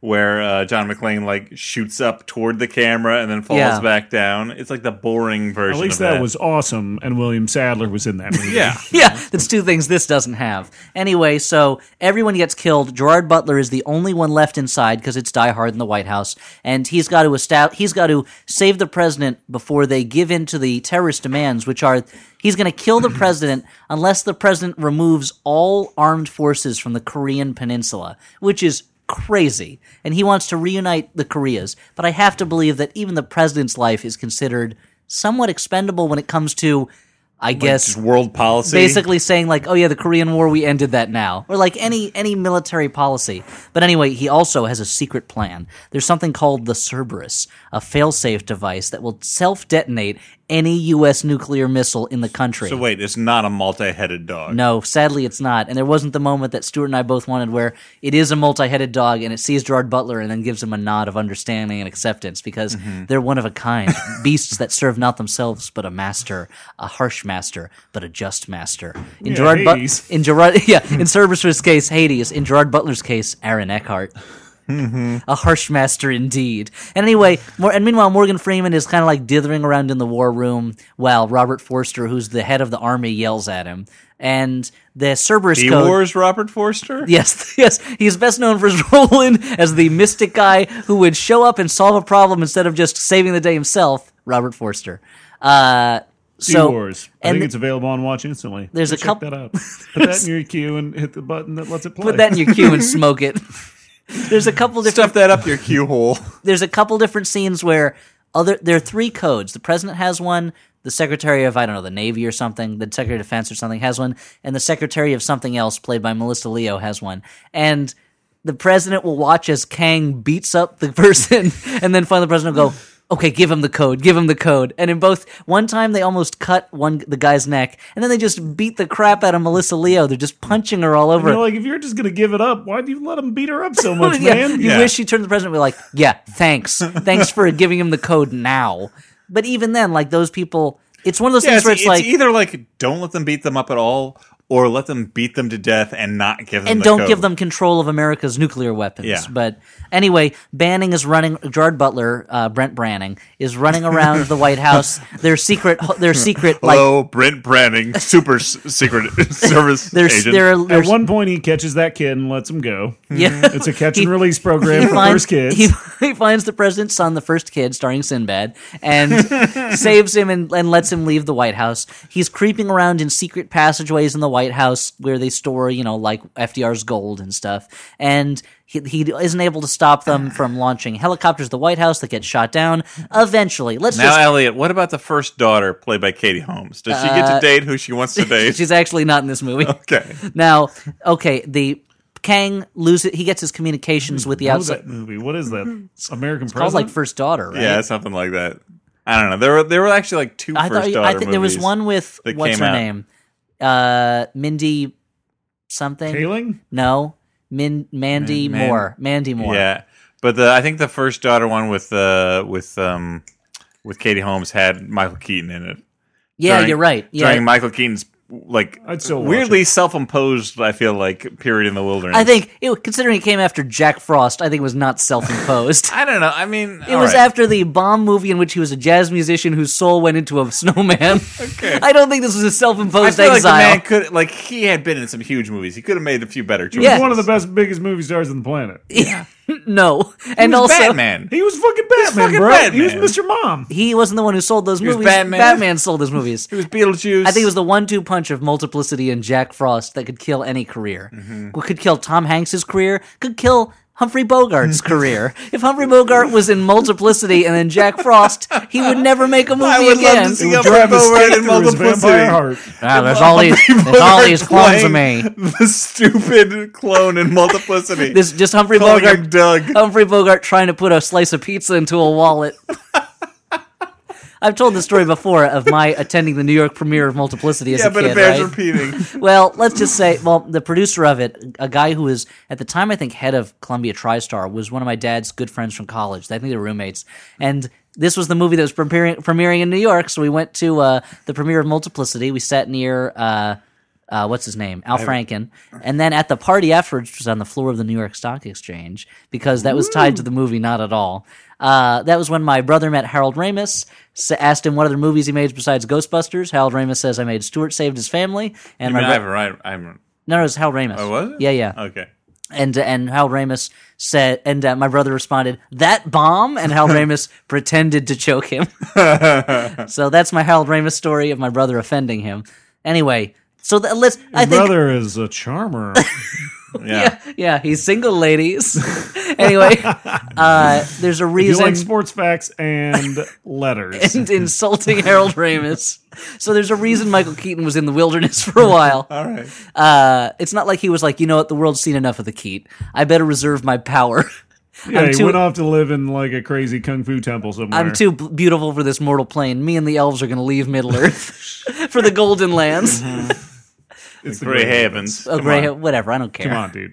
Speaker 1: where uh, John McClane like shoots up toward the camera and then falls
Speaker 3: Yeah.
Speaker 1: back down. It's like the boring version.
Speaker 2: At least
Speaker 1: of
Speaker 2: that,
Speaker 1: that
Speaker 2: was awesome, and William Sadler was in that movie.
Speaker 1: yeah.
Speaker 3: Yeah, that's two things this doesn't have. Anyway, so everyone gets killed. Gerard Butler is the only one left inside because it's Die Hard in the White House, and he's got to estab- he's got to save the president before they give in to the terrorist demands, which are he's going to kill the president unless the president removes all armed forces from the Korean Peninsula, which is crazy. And he wants to reunite the Koreas. But I have to believe that even the president's life is considered somewhat expendable when it comes to, I guess,
Speaker 1: Just world policy.
Speaker 3: basically saying like, oh yeah, the Korean War, we ended that now. Or like any any military policy. But anyway, he also has a secret plan. There's something called the Cerberus, a failsafe device that will self-detonate any U S nuclear missile in the country.
Speaker 1: So wait, it's not a multi-headed dog.
Speaker 3: No, sadly it's not. And there wasn't the moment that Stuart and I both wanted where it is a multi-headed dog and it sees Gerard Butler and then gives him a nod of understanding and acceptance because
Speaker 1: Mm-hmm.
Speaker 3: they're one of a kind. Beasts that serve not themselves but a master, a harsh master, but a just master. In
Speaker 2: Yeah,
Speaker 3: Gerard But
Speaker 2: Hades.
Speaker 3: in Gerard yeah, in Cerberus's case, Hades. In Gerard Butler's case, Aaron Eckhart.
Speaker 1: Mm-hmm.
Speaker 3: A harsh master indeed. And anyway, more, and meanwhile, Morgan Freeman is kind of like dithering around in the war room while Robert Forster, who's the head of the army, yells at him. And the Cerberus
Speaker 1: He
Speaker 3: code.
Speaker 1: Wars Robert Forster?
Speaker 3: Yes, yes. He's best known for his role in as the mystic guy who would show up and solve a problem instead of just saving the day himself. Robert Forster. Uh, so,
Speaker 2: Wars. I
Speaker 3: and
Speaker 2: think
Speaker 3: th-
Speaker 2: it's available on Watch Instantly.
Speaker 3: There's
Speaker 2: Go
Speaker 3: a
Speaker 2: check
Speaker 3: couple-
Speaker 2: that out. Put that in your queue and hit the button that lets it play.
Speaker 3: put that in your queue and smoke it. There's a couple different
Speaker 1: Stuff that up your cue hole.
Speaker 3: there's a couple different scenes where other there are three codes. The president has one, the secretary of I don't know the Navy or something, the secretary of defense or something has one, and the secretary of something else played by Melissa Leo has one. And the president will watch as Kang beats up the person, and then finally the president will go, okay, give him the code, give him the code. And in both, one time they almost cut one the guy's neck, and then they just beat the crap out of Melissa Leo. They're just punching her all over.
Speaker 2: You're like, if you're just gonna give it up, why do you let him beat her up so much,
Speaker 3: Yeah,
Speaker 2: man?
Speaker 3: You
Speaker 1: Yeah.
Speaker 3: wish you turned to the president and be like, yeah, thanks. Thanks for giving him the code now. But even then, like those people, it's one of those
Speaker 1: Yeah,
Speaker 3: things
Speaker 1: it's,
Speaker 3: where it's,
Speaker 1: it's
Speaker 3: like,
Speaker 1: either like don't let them beat them up at all, or let them beat them to death and not give them
Speaker 3: and
Speaker 1: the
Speaker 3: don't
Speaker 1: code.
Speaker 3: give them control of America's nuclear weapons.
Speaker 1: Yeah.
Speaker 3: But anyway, Banning is running. Gerard Butler, uh, Brent Branning, is running around the White House. Their secret, their secret, like
Speaker 1: Hello, Brent Branning, super s- secret service
Speaker 3: there's
Speaker 1: agent.
Speaker 3: there.
Speaker 2: At
Speaker 3: There's
Speaker 2: one point, he catches that kid and lets him go.
Speaker 3: yeah.
Speaker 2: It's a catch
Speaker 3: He-
Speaker 2: and release program
Speaker 3: He
Speaker 2: for
Speaker 3: finds,
Speaker 2: first kids.
Speaker 3: he, he finds the president's son, the first kid, starring Sinbad, and saves him and, and lets him leave the White House. He's creeping around in secret passageways in the White House where they store, you know, like F D R's gold and stuff. And he, he isn't able to stop them from launching helicopters to the White House that get shot down. Eventually, let's
Speaker 1: Now,
Speaker 3: just.
Speaker 1: Elliot, what about the first daughter played by Katie Holmes? Does she get
Speaker 3: Uh,
Speaker 1: to date who she wants to date?
Speaker 3: She's actually not in this movie.
Speaker 1: Okay.
Speaker 3: Now, okay, the Kang loses. He gets his communications with the
Speaker 2: Know
Speaker 3: outside.
Speaker 2: that movie. What is that? American
Speaker 3: It's called like
Speaker 2: President?
Speaker 3: First Daughter, right?
Speaker 1: Yeah, something like that. I don't know. There were there were actually like two
Speaker 3: I
Speaker 1: first
Speaker 3: thought.
Speaker 1: daughter
Speaker 3: I think there was
Speaker 1: movies
Speaker 3: one with
Speaker 1: that
Speaker 3: what's
Speaker 1: came
Speaker 3: her
Speaker 1: out.
Speaker 3: name, uh, Mindy something.
Speaker 2: Kaling?
Speaker 3: No, Min Mandy
Speaker 1: Man- Man-
Speaker 3: Moore. Mandy Moore.
Speaker 1: Yeah, but the I think the first daughter one with uh with um with Katie Holmes had Michael Keaton in it.
Speaker 3: yeah,
Speaker 1: During-
Speaker 3: you're right. Yeah,
Speaker 1: During Michael Keaton's like
Speaker 2: I'd still watch
Speaker 1: weirdly
Speaker 2: it.
Speaker 1: self-imposed, I feel like, period in the wilderness.
Speaker 3: I think it, considering it came after Jack Frost, I think it was not self-imposed.
Speaker 1: I don't know. I mean,
Speaker 3: It was after the Bomb movie in which he was a jazz musician whose soul went into a snowman.
Speaker 1: Okay.
Speaker 3: I don't think this was a
Speaker 1: I
Speaker 3: self-imposed
Speaker 1: feel like the
Speaker 3: exile.
Speaker 1: man could like he had been in some huge movies. He could have made a few better choices.
Speaker 3: Yeah.
Speaker 2: He's one of the best, biggest movie stars on the planet.
Speaker 3: no, and
Speaker 1: He was
Speaker 3: also
Speaker 1: Batman.
Speaker 2: He was fucking Batman,
Speaker 1: fucking
Speaker 2: bro.
Speaker 1: Batman.
Speaker 2: He was Mister Mom.
Speaker 3: he wasn't the one who sold those
Speaker 1: was
Speaker 3: movies.
Speaker 1: Batman.
Speaker 3: Batman sold those movies.
Speaker 1: He was Beetlejuice.
Speaker 3: I think it was the one-two punch of multiplicity and Jack Frost that could kill any career.
Speaker 1: Mm-hmm.
Speaker 3: Could kill Tom Hanks's career. Could kill Humphrey Bogart's career. If Humphrey Bogart was in Multiplicity and then Jack Frost, he would never make a movie
Speaker 1: I would
Speaker 3: again.
Speaker 1: love to see
Speaker 2: It would
Speaker 1: Humphrey
Speaker 2: drive a
Speaker 1: Bogart
Speaker 2: stake
Speaker 1: in
Speaker 2: through his
Speaker 1: Multiplicity.
Speaker 2: vampire heart.
Speaker 3: Ah, there's all these, there's all these clones of me.
Speaker 1: The stupid clone in Multiplicity.
Speaker 3: This just Humphrey
Speaker 1: Calling
Speaker 3: Bogart.
Speaker 1: him Doug.
Speaker 3: Humphrey Bogart trying to put a slice of pizza into a wallet. I've told this story before of my attending the New York premiere of Multiplicity as
Speaker 1: Yeah,
Speaker 3: a
Speaker 1: but
Speaker 3: kid,
Speaker 1: it bears
Speaker 3: right?
Speaker 1: repeating.
Speaker 3: Well, let's just say, well, the producer of it, a guy who was at the time, I think, head of Columbia TriStar, was one of my dad's good friends from college. I think they were roommates. And this was the movie that was premiering, premiering in New York, so we went to uh, the premiere of Multiplicity. We sat near uh, Uh, what's his name? Al Franken. And then at the party afterwards, which was on the floor of the New York Stock Exchange, because that was tied to the movie, not at all. Uh, that was when my brother met Harold Ramis, s- asked him what other movies he made besides Ghostbusters. Harold Ramis says, I made Stuart Saved His Family. And
Speaker 1: You
Speaker 3: my
Speaker 1: mean,
Speaker 3: bro-
Speaker 1: I haven't, right? I haven't.
Speaker 3: No, no, it was Harold Ramis.
Speaker 1: Oh, was it?
Speaker 3: Yeah, yeah.
Speaker 1: Okay.
Speaker 3: And and Harold Ramis said, and uh, my brother responded, "That bomb," and Harold Ramis pretended to choke him. So that's my Harold Ramis story of my brother offending him. Anyway, so th- let's. I
Speaker 2: His
Speaker 3: think,
Speaker 2: brother is a charmer.
Speaker 1: Yeah.
Speaker 3: yeah, yeah, he's single, ladies. Anyway, uh, there's a
Speaker 2: You
Speaker 3: reason.
Speaker 2: like sports facts and letters.
Speaker 3: and insulting Harold Ramis. So there's a reason Michael Keaton was in the wilderness for a while.
Speaker 1: All right.
Speaker 3: Uh, it's not like he was like, you know what, the world's seen enough of the Keat. I better reserve my power.
Speaker 2: yeah,
Speaker 3: I'm
Speaker 2: he
Speaker 3: too-
Speaker 2: went off to live in like a crazy kung fu temple somewhere.
Speaker 3: I'm too b- beautiful for this mortal plane. Me and the elves are going to leave Middle Earth for the Golden Lands.
Speaker 2: It's the
Speaker 1: Gray
Speaker 2: Gray
Speaker 1: Havens.
Speaker 3: Oh,
Speaker 1: Come
Speaker 3: great,
Speaker 1: on.
Speaker 3: whatever. I don't care.
Speaker 2: Come on, dude.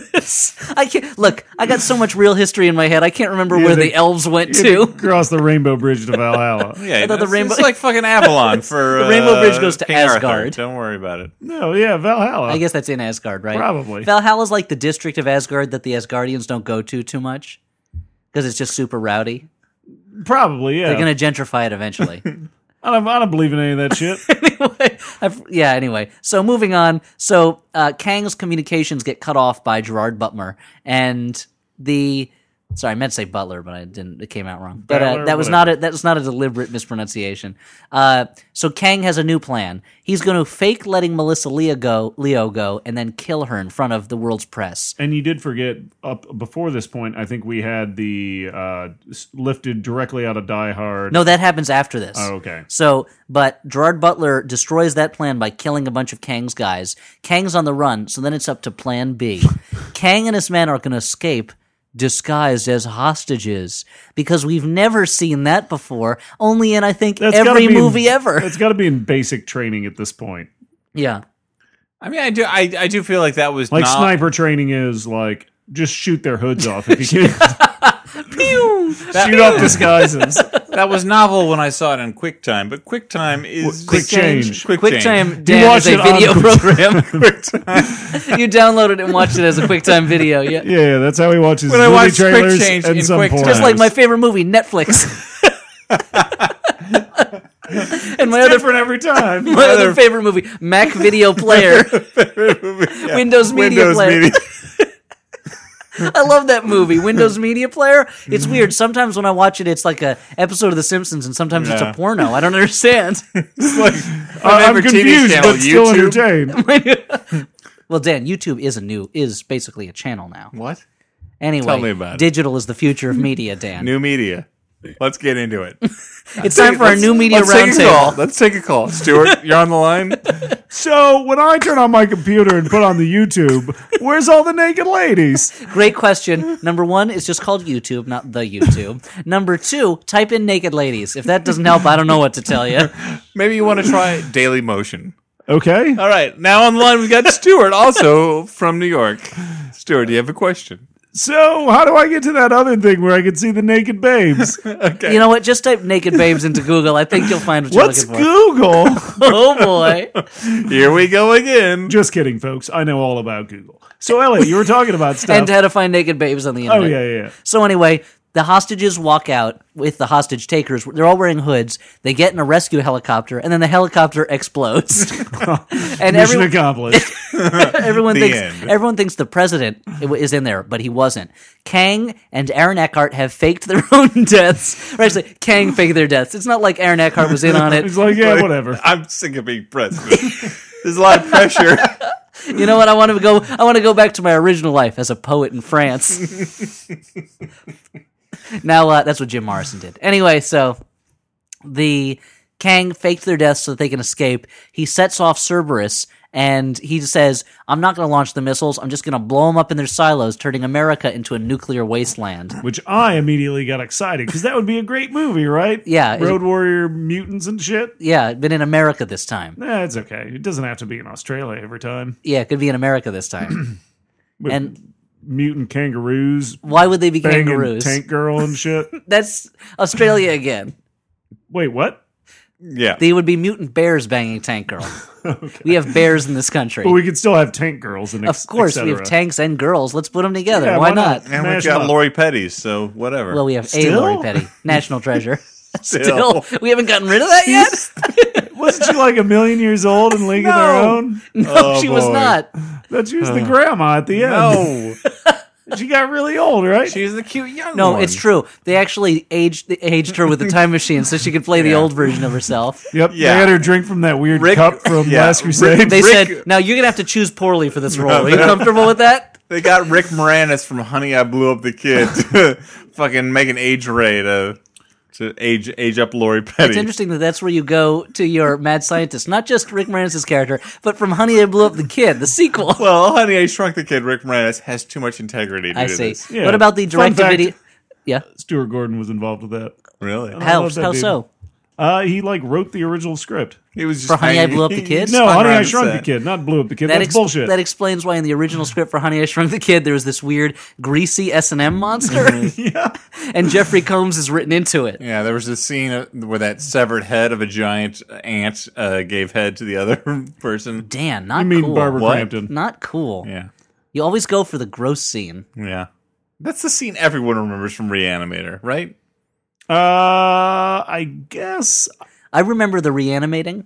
Speaker 3: I can't look. I got so much real history in my head. I can't remember
Speaker 2: Yeah,
Speaker 3: where
Speaker 2: they-
Speaker 3: the elves went
Speaker 2: You had
Speaker 3: to.
Speaker 2: cross the Rainbow Bridge to Valhalla.
Speaker 1: Yeah,
Speaker 3: thought the
Speaker 1: it's,
Speaker 3: rainbow-
Speaker 1: it's like fucking Avalon for
Speaker 3: The Rainbow
Speaker 1: uh,
Speaker 3: Bridge goes to
Speaker 1: King Arthur.
Speaker 3: Asgard.
Speaker 1: Don't worry about it.
Speaker 2: No, yeah, Valhalla.
Speaker 3: I guess that's in Asgard, right?
Speaker 2: Probably.
Speaker 3: Valhalla's like the district of Asgard that the Asgardians don't go to too much because it's just super rowdy.
Speaker 2: Probably, yeah.
Speaker 3: They're going to gentrify it eventually.
Speaker 2: I, don't, I don't believe in any of that shit.
Speaker 3: anyway, I've, yeah. Anyway, so moving on. So uh, Kang's communications get cut off by Gerard Butler, and the sorry, I meant to say Butler, but I didn't. It came out wrong. But uh,
Speaker 2: Butler,
Speaker 3: that was
Speaker 2: whatever.
Speaker 3: not a, that was not a deliberate mispronunciation. Uh, so Kang has a new plan. He's going to fake letting Melissa Leo go, Leo go, and then kill her in front of the world's press.
Speaker 2: And you did forget, up before this point, I think we had the uh, s- lifted directly out of Die Hard.
Speaker 3: No, that happens after this.
Speaker 2: Oh, okay.
Speaker 3: So, but Gerard Butler destroys that plan by killing a bunch of Kang's guys. Kang's on the run, so then it's up to Plan B. Kang and his men are going to escape disguised as hostages because we've never seen that before, only in, I think,
Speaker 2: That's gotta
Speaker 3: every
Speaker 2: be in-
Speaker 3: movie ever.
Speaker 2: It's got to be in basic training at this point.
Speaker 3: Yeah.
Speaker 1: I mean, I do. I, I do feel like that was
Speaker 2: Like
Speaker 1: not,
Speaker 2: sniper training is like, just shoot their hoods off if you can.
Speaker 3: Pew!
Speaker 2: Shoot off disguises.
Speaker 1: That was novel when I saw it in QuickTime, but QuickTime is
Speaker 2: Quick change.
Speaker 1: Quick
Speaker 3: QuickTime
Speaker 1: change.
Speaker 3: Dan
Speaker 2: watch
Speaker 3: is a
Speaker 2: it on
Speaker 3: video
Speaker 2: Quick-
Speaker 3: program.
Speaker 1: QuickTime.
Speaker 3: You downloaded it and watched it as a QuickTime video. Yeah.
Speaker 2: Yeah, that's how he watches
Speaker 1: When I
Speaker 2: movie
Speaker 1: watch Quick
Speaker 2: trailers
Speaker 1: Change
Speaker 2: and
Speaker 1: in
Speaker 2: some
Speaker 1: Quick-
Speaker 2: porn.
Speaker 3: Just like my favorite movie, Netflix. And my other
Speaker 2: different every time.
Speaker 3: my other favorite movie, Mac Video Player, Windows Media
Speaker 1: Windows
Speaker 3: Player.
Speaker 1: Media.
Speaker 3: I love that movie, Windows Media Player. It's weird. Sometimes when I watch it, it's like a episode of The Simpsons, and sometimes it's
Speaker 1: Yeah.
Speaker 3: a porno. I don't understand.
Speaker 1: It's like
Speaker 2: Uh, I'm
Speaker 1: my favorite T V
Speaker 2: confused,
Speaker 1: channel,
Speaker 2: but still
Speaker 1: YouTube.
Speaker 2: entertained.
Speaker 3: Well, Dan, YouTube is a new is basically a channel now.
Speaker 1: What?
Speaker 3: Anyway,
Speaker 1: Tell me about it.
Speaker 3: digital is the future of media, Dan.
Speaker 1: New media. Let's get into it.
Speaker 3: It's time for our
Speaker 1: Let's-
Speaker 3: new media
Speaker 1: let's take a call.
Speaker 3: roundtable.
Speaker 1: Let's take a call. Stuart, you're on the line.
Speaker 2: So when I turn on my computer and put on the YouTube, where's all the naked ladies?
Speaker 3: Great question. Number one is just called YouTube, not the YouTube. Number two, type in naked ladies. If that doesn't help, I don't know what to tell you.
Speaker 1: Maybe you want to try Daily Motion.
Speaker 2: Okay.
Speaker 1: All right. Now on the line, we've got Stuart, also from New York. Stuart, do you have a question?
Speaker 2: So how do I get to that other thing where I can see the naked babes?
Speaker 1: Okay.
Speaker 3: You know what? Just type naked babes into Google. I think you'll find what you're
Speaker 2: What's
Speaker 3: looking for.
Speaker 2: Google?
Speaker 3: Oh boy.
Speaker 1: Here we go again.
Speaker 2: Just kidding, folks. I know all about Google. So Elliot, you were talking about stuff.
Speaker 3: And how to find naked babes on the
Speaker 2: oh
Speaker 3: internet.
Speaker 2: yeah, yeah, yeah.
Speaker 3: So anyway, the hostages walk out with the hostage takers. They're all wearing hoods. They get in a rescue helicopter, and then the helicopter explodes. and
Speaker 2: Mission
Speaker 3: every,
Speaker 2: accomplished.
Speaker 3: everyone
Speaker 1: The
Speaker 3: thinks
Speaker 1: end.
Speaker 3: everyone thinks the president is in there, but he wasn't. Kang and Aaron Eckhart have faked their own deaths. Or actually, Kang faked their deaths. It's not like Aaron Eckhart was in on it.
Speaker 2: He's like, yeah, whatever.
Speaker 1: I'm sick of being president. There's a lot of pressure.
Speaker 3: You know what? I want to go. I want to go back to my original life as a poet in France. Now uh, that's what Jim Morrison did. Anyway, so the Kang faked their deaths so that they can escape. He sets off Cerberus, and he says, "I'm not going to launch the missiles. I'm just going to blow them up in their silos, turning America into a nuclear wasteland."
Speaker 2: Which I immediately got excited because that would be a great movie, right?
Speaker 3: Yeah.
Speaker 2: Road Warrior mutants and shit.
Speaker 3: Yeah, but in America this time.
Speaker 2: Nah, it's okay. It doesn't have to be in Australia every time.
Speaker 3: Yeah, it could be in America this time. And
Speaker 2: Mutant kangaroos,
Speaker 3: why would they be
Speaker 2: banging
Speaker 3: kangaroos?
Speaker 2: Tank Girl and shit.
Speaker 3: That's Australia again.
Speaker 2: Wait, what?
Speaker 1: Yeah.
Speaker 3: They would be mutant bears banging Tank Girl. We have bears in this country.
Speaker 2: But we could still have tank girls. And
Speaker 3: of
Speaker 2: ex-
Speaker 3: course,
Speaker 2: et
Speaker 3: we have
Speaker 2: cetera.
Speaker 3: tanks and girls. Let's put them together.
Speaker 2: Yeah,
Speaker 3: why,
Speaker 2: why
Speaker 3: not?
Speaker 2: not?
Speaker 1: And we've
Speaker 2: Mash
Speaker 1: got
Speaker 2: them up.
Speaker 1: Lori Petty, so whatever.
Speaker 3: Well, we have a
Speaker 2: Still?
Speaker 3: Lori Petty, national treasure.
Speaker 1: Still.
Speaker 3: Still, we haven't gotten rid of that yet.
Speaker 2: Wasn't she like a million years old and League of Their
Speaker 3: No.
Speaker 2: Own?
Speaker 3: No,
Speaker 1: Oh,
Speaker 3: she was
Speaker 1: boy.
Speaker 3: not.
Speaker 2: That she was the grandma at the end.
Speaker 1: no,
Speaker 2: She got really old, right?
Speaker 1: she's the cute young
Speaker 3: No,
Speaker 1: one.
Speaker 3: it's true. They actually aged aged her with the time machine so she could play the
Speaker 1: Yeah.
Speaker 3: old version of herself.
Speaker 2: Yep.
Speaker 1: Yeah.
Speaker 2: They had her drink from that weird
Speaker 1: Rick-
Speaker 2: cup from
Speaker 1: yeah,
Speaker 2: Last
Speaker 1: Rick-
Speaker 2: Crusade.
Speaker 3: They
Speaker 1: Rick-
Speaker 3: said, "Now you're gonna have to choose poorly for this role. Are you comfortable with that?"
Speaker 1: They got Rick Moranis from Honey, I Blew Up the Kid to fucking make an age ray to to age age up Lori Petty.
Speaker 3: It's interesting that that's where you go to your mad scientist, not just Rick Moranis' character, but from Honey, I Blew Up the Kid, the sequel.
Speaker 1: Well, Honey, I Shrunk the Kid. Rick Moranis has too much integrity to
Speaker 3: I
Speaker 1: do
Speaker 3: see.
Speaker 1: this.
Speaker 2: Yeah.
Speaker 3: What about the
Speaker 2: Fun
Speaker 3: direct-to-video?
Speaker 2: fact-
Speaker 3: Yeah.
Speaker 2: Stuart Gordon was involved with that.
Speaker 1: Really?
Speaker 2: I
Speaker 3: How
Speaker 2: love that
Speaker 3: how
Speaker 2: dude.
Speaker 3: so?
Speaker 2: Uh, he like wrote the original script.
Speaker 1: He was just
Speaker 3: For Honey, I
Speaker 1: hanging-
Speaker 3: Blew Up the
Speaker 1: he-
Speaker 3: Kid?
Speaker 1: he
Speaker 2: No,
Speaker 1: spun
Speaker 2: Honey,
Speaker 1: around
Speaker 2: I
Speaker 1: the
Speaker 2: Shrunk the
Speaker 1: set.
Speaker 2: Kid, not Blew Up the Kid.
Speaker 3: That
Speaker 2: That's
Speaker 3: ex-
Speaker 2: bullshit.
Speaker 3: That explains why in the original script for Honey, I Shrunk the Kid there was this weird greasy S and M monster,
Speaker 2: yeah.
Speaker 3: and Jeffrey Combs is written into it.
Speaker 1: Yeah, there was this scene uh, where that severed head of a giant ant uh, gave head to the other person.
Speaker 3: Dan, not
Speaker 2: You mean
Speaker 3: cool.
Speaker 2: Barbara
Speaker 1: What?
Speaker 2: Crampton?
Speaker 3: Not cool.
Speaker 1: Yeah,
Speaker 3: You always go for the gross scene.
Speaker 1: yeah. That's the scene everyone remembers from Reanimator, right?
Speaker 2: Uh, I guess
Speaker 3: I remember the reanimating.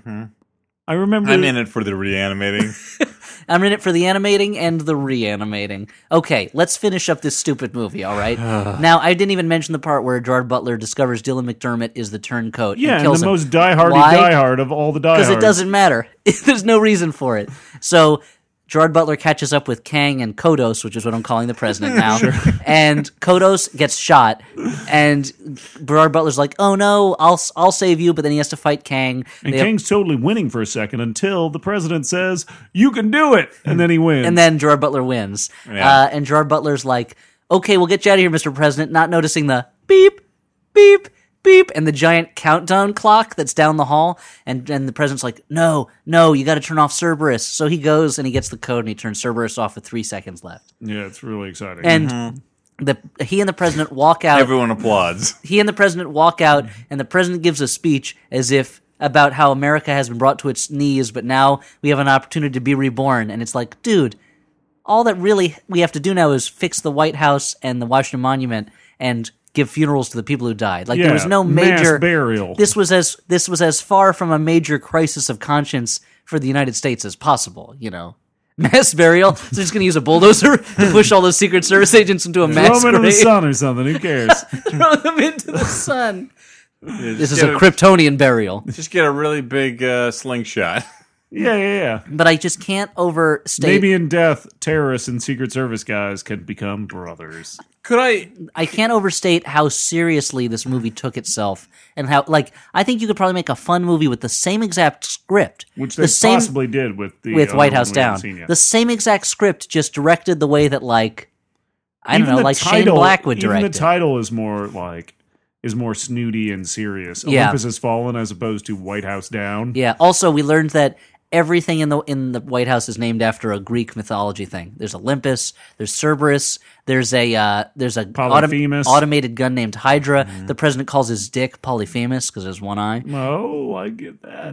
Speaker 2: I remember.
Speaker 1: I'm in it for the reanimating.
Speaker 3: I'm in it for the animating and the reanimating. Okay, let's finish up this stupid movie, all right? Now, I didn't even mention the part where Gerard Butler discovers Dylan McDermott is the turncoat
Speaker 2: Yeah,
Speaker 3: and
Speaker 2: and
Speaker 3: kills
Speaker 2: the
Speaker 3: him.
Speaker 2: most diehardy
Speaker 3: Why?
Speaker 2: diehard of all the diehards.
Speaker 3: Because it doesn't matter. There's no reason for it. So Gerard Butler catches up with Kang and Kodos, which is what I'm calling the president now. And Kodos gets shot, and Gerard Butler's like, "Oh no, I'll I'll save you," but then he has to fight Kang.
Speaker 2: And
Speaker 3: They have-
Speaker 2: Kang's totally winning for a second until the president says, "You can do it," and then he wins.
Speaker 3: and then Gerard Butler wins.
Speaker 1: Yeah.
Speaker 3: Uh, and Gerard Butler's like, "Okay, we'll get you out of here, Mister President," not noticing the beep, beep, beep, and the giant countdown clock that's down the hall. And, and the president's like, no, no, you got to turn off Cerberus. So he goes and he gets the code and he turns Cerberus off with three seconds left.
Speaker 2: yeah, it's really exciting.
Speaker 3: And the he and the president walk out.
Speaker 1: Everyone applauds.
Speaker 3: he and the president walk out, and the president gives a speech as if about how America has been brought to its knees, but now we have an opportunity to be reborn. And it's like, dude, all that really we have to do now is fix the White House and the Washington Monument and give funerals to the people who died. Like
Speaker 2: Yeah,
Speaker 3: there was no
Speaker 2: mass
Speaker 3: major
Speaker 2: burial.
Speaker 3: This was as this was as far from a major crisis of conscience for the United States as possible. You know, mass burial. So they're just going to use a bulldozer to push all those Secret Service agents into a
Speaker 2: Throw
Speaker 3: mass
Speaker 2: him into the
Speaker 3: grave.
Speaker 2: sun or something. Who cares?
Speaker 3: Throw them into the sun. This is
Speaker 1: get
Speaker 3: a
Speaker 1: a-
Speaker 3: Kryptonian burial.
Speaker 1: Just get a really big uh, slingshot.
Speaker 2: yeah, yeah, yeah.
Speaker 3: But I just can't overstate.
Speaker 2: Maybe in death, terrorists and Secret Service guys can become brothers.
Speaker 1: Could I?
Speaker 3: I can't overstate how seriously this movie took itself, and how like I think you could probably make a fun movie with the same exact script,
Speaker 2: Which they
Speaker 3: the same
Speaker 2: possibly did with the
Speaker 3: with
Speaker 2: other
Speaker 3: White
Speaker 2: one
Speaker 3: House
Speaker 2: we haven't
Speaker 3: Down,
Speaker 2: seen yet.
Speaker 3: the same exact script, just directed the way that like I don't
Speaker 2: Even
Speaker 3: know,
Speaker 2: the
Speaker 3: like Shane
Speaker 2: title-
Speaker 3: Black would
Speaker 2: even
Speaker 3: direct
Speaker 2: the
Speaker 3: it.
Speaker 2: title is more like is more snooty and serious.
Speaker 3: Yeah.
Speaker 2: Olympus Has Fallen as opposed to White House Down.
Speaker 3: Yeah. Also, we learned that everything in the in the White House is named after a Greek mythology thing. There's Olympus. There's Cerberus. There's a uh, there's a
Speaker 2: Polyphemus.
Speaker 3: automated gun named Hydra. The president calls his dick Polyphemus because there's one eye.
Speaker 2: Oh, I get that.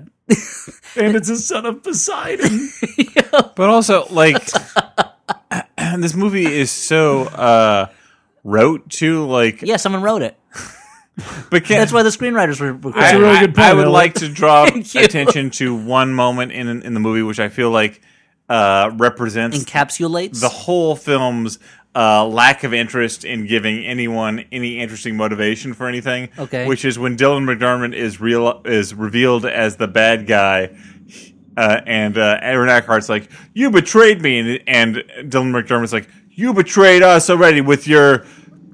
Speaker 2: And it's a son of Poseidon.
Speaker 1: But also, like, this movie is so uh, rote too. Like,
Speaker 3: Yeah, someone wrote it.
Speaker 1: but can,
Speaker 3: That's why the screenwriters were. were
Speaker 1: I,
Speaker 2: a really good
Speaker 1: I- I
Speaker 2: point,
Speaker 1: would
Speaker 2: Ella.
Speaker 1: like to draw
Speaker 3: Thank you.
Speaker 1: attention to one moment in in the movie, which I feel like uh, represents
Speaker 3: encapsulates
Speaker 1: the whole film's uh, lack of interest in giving anyone any interesting motivation for anything.
Speaker 3: Okay.
Speaker 1: Which is when Dylan McDermott is real is revealed as the bad guy, uh, and uh, Aaron Eckhart's like, "You betrayed me," and, and Dylan McDermott's like, "You betrayed us already with your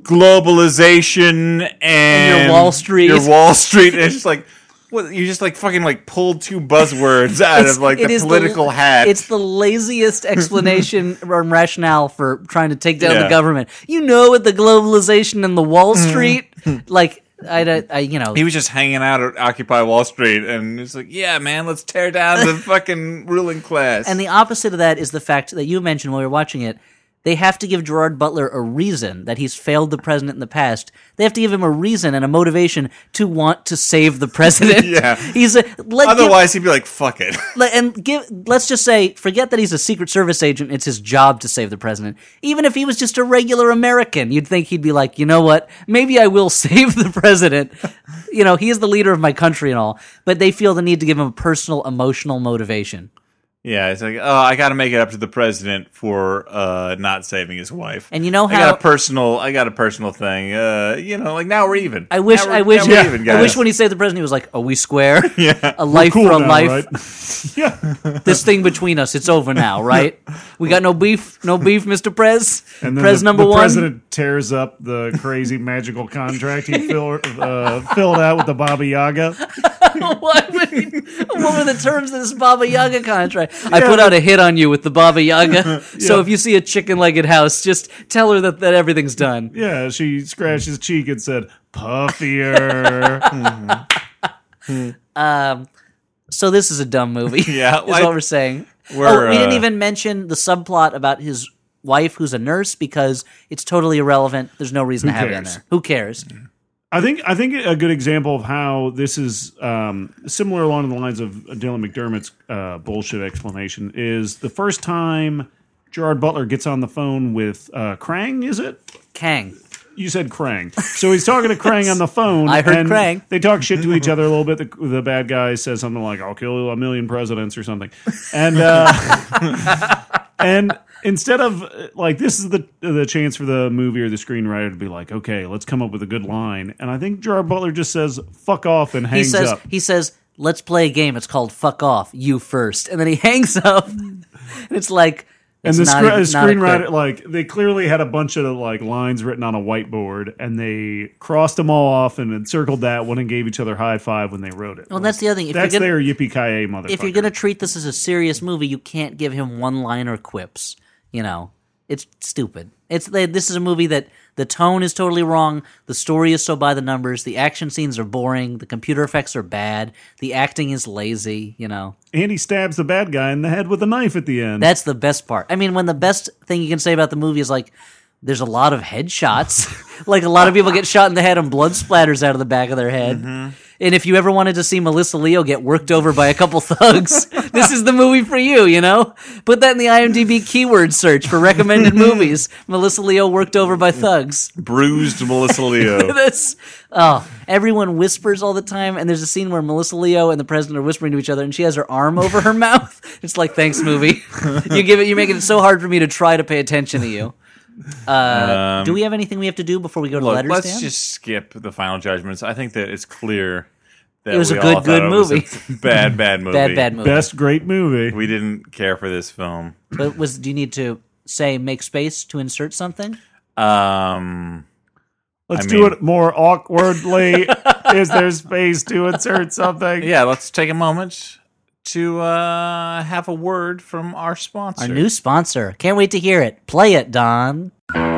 Speaker 1: globalization and,
Speaker 3: your Wall Street."
Speaker 1: Your Wall Street." And it's just like. What, you just like fucking like pulled two buzzwords out
Speaker 3: It's-
Speaker 1: of like
Speaker 3: it
Speaker 1: the
Speaker 3: is
Speaker 1: political hat.
Speaker 3: It's the laziest explanation or rationale for trying to take down
Speaker 1: Yeah.
Speaker 3: the government. You know, with the globalization and the Wall
Speaker 2: Mm-hmm.
Speaker 3: Street, like I, I, you know,
Speaker 1: He was just hanging out at Occupy Wall Street, and it's like, yeah, man, let's tear down the fucking ruling class.
Speaker 3: and the opposite of that is the fact that you mentioned while we were watching it. they have to give Gerard Butler a reason that he's failed the president in the past. They have to give him a reason and a motivation to want to save the president.
Speaker 1: Yeah.
Speaker 3: He's a, let,
Speaker 1: Otherwise, give, he'd be like, fuck it.
Speaker 3: let, and give, let's just say, forget that he's a Secret Service agent. It's his job to save the president. Even if he was just a regular American, you'd think he'd be like, you know what? Maybe I will save the president. You know, he is the leader of my country and all. But they feel the need to give him a personal, emotional motivation.
Speaker 1: Yeah, it's like, oh, I got to make it up to the president for uh, not saving his wife.
Speaker 3: And you know
Speaker 1: I
Speaker 3: how
Speaker 1: got a personal, I got a personal thing. Uh, you know, like now we're even.
Speaker 3: I wish,
Speaker 1: Now we're-
Speaker 3: I wish,
Speaker 1: now we're even,
Speaker 3: I
Speaker 1: guys.
Speaker 3: wish when he saved the president, he was like, "Are we square?
Speaker 1: Yeah.
Speaker 3: A life
Speaker 2: Cool
Speaker 3: for a
Speaker 2: now,
Speaker 3: life.
Speaker 2: right? yeah.
Speaker 3: This thing between us, it's over now, right? We got no beef, no beef, Mister Prez.
Speaker 2: And then
Speaker 3: Prez
Speaker 2: the,
Speaker 3: number
Speaker 2: the
Speaker 3: one.
Speaker 2: president tears up the crazy magical contract he filled, uh, filled out with the Baba Yaga.
Speaker 3: what, would he, what were the terms of this Baba Yaga contract? I put out a hit on you with the Baba Yaga. So
Speaker 2: Yeah.
Speaker 3: if you see a chicken-legged house, just tell her that, that everything's done.
Speaker 2: Yeah, she scratched his cheek and said, "Puffier."
Speaker 3: So this is a dumb movie.
Speaker 1: Yeah,
Speaker 3: is
Speaker 1: like-
Speaker 3: what we're saying.
Speaker 1: We're,
Speaker 3: oh, we didn't
Speaker 1: uh,
Speaker 3: even mention the subplot about his wife, who's a nurse, because it's totally irrelevant. There's no reason
Speaker 2: Who
Speaker 3: to have it in
Speaker 2: cares?
Speaker 3: there. Who cares?
Speaker 2: I think I think a good example of how this is um, similar along the lines of Dylan McDermott's uh, bullshit explanation is the first time Gerard Butler gets on the phone with uh, Krang. Is it?
Speaker 3: Kang.
Speaker 2: You said Krang. So he's talking to Krang on the phone.
Speaker 3: I heard
Speaker 2: and
Speaker 3: Krang.
Speaker 2: They talk shit to each other a little bit. The, the bad guy says something like, "I'll kill a million presidents" or something. And uh, and instead of like, this is the the chance for the movie or the screenwriter to be like, okay, let's come up with a good line. And I think Gerard Butler just says "fuck off" and
Speaker 3: He
Speaker 2: hangs
Speaker 3: says,
Speaker 2: up.
Speaker 3: he says, let's play a game. It's called Fuck Off, you first. And then he hangs up. And it's like,
Speaker 2: And
Speaker 3: it's
Speaker 2: the
Speaker 3: not,
Speaker 2: scr-
Speaker 3: even- not a
Speaker 2: screenwriter,
Speaker 3: quip.
Speaker 2: like, they clearly had a bunch of like lines written on a whiteboard, and they crossed them all off and encircled that one and gave each other high five when they wrote it.
Speaker 3: Well, that's the other thing. If
Speaker 2: That's
Speaker 3: you're gonna,
Speaker 2: their yippee ki yay motherfucker.
Speaker 3: if you're going to treat this as a serious movie, you can't give him one-liner quips. You know, it's stupid. It's they, this is a movie that the tone is totally wrong. The story is so by the numbers. The action scenes are boring. The computer effects are bad. The acting is lazy. You know,
Speaker 2: and he stabs the bad guy in the head with a knife at the end.
Speaker 3: that's the best part. I mean, when the best thing you can say about the movie is like, there's a lot of headshots. Like a lot of people get shot in the head and blood splatters out of the back of their head.
Speaker 1: Mm-hmm.
Speaker 3: And if you ever wanted to see Melissa Leo get worked over by a couple thugs, this is the movie for you, you know? Put that in the IMDb keyword search for recommended movies. Melissa Leo worked over by thugs.
Speaker 1: Bruised Melissa Leo.
Speaker 3: This, oh, everyone whispers all the time, and there's a scene where Melissa Leo and the president are whispering to each other, and she has her arm over her mouth. It's like, thanks, movie. You give it, you're making it so hard for me to try to pay attention to you. Uh,
Speaker 1: Um,
Speaker 3: do we have anything we have to do before we go to
Speaker 1: Look,
Speaker 3: letters,
Speaker 1: let's
Speaker 3: Dan?
Speaker 1: just skip the final judgments. I think that it's clear that
Speaker 3: It was
Speaker 1: we
Speaker 3: a
Speaker 1: all
Speaker 3: good, good
Speaker 1: thought it was a
Speaker 3: movie.
Speaker 1: bad, bad movie.
Speaker 3: Bad, bad movie.
Speaker 2: Best great movie.
Speaker 1: We didn't care for this film.
Speaker 3: But was do you need to say make space to insert something?
Speaker 1: Um,
Speaker 2: Let's
Speaker 1: I
Speaker 2: do
Speaker 1: mean-
Speaker 2: it more awkwardly. Is there space to insert something?
Speaker 1: yeah, let's take a moment to uh, have a word from our sponsor.
Speaker 3: Our new sponsor. Can't wait to hear it. Play it, Don.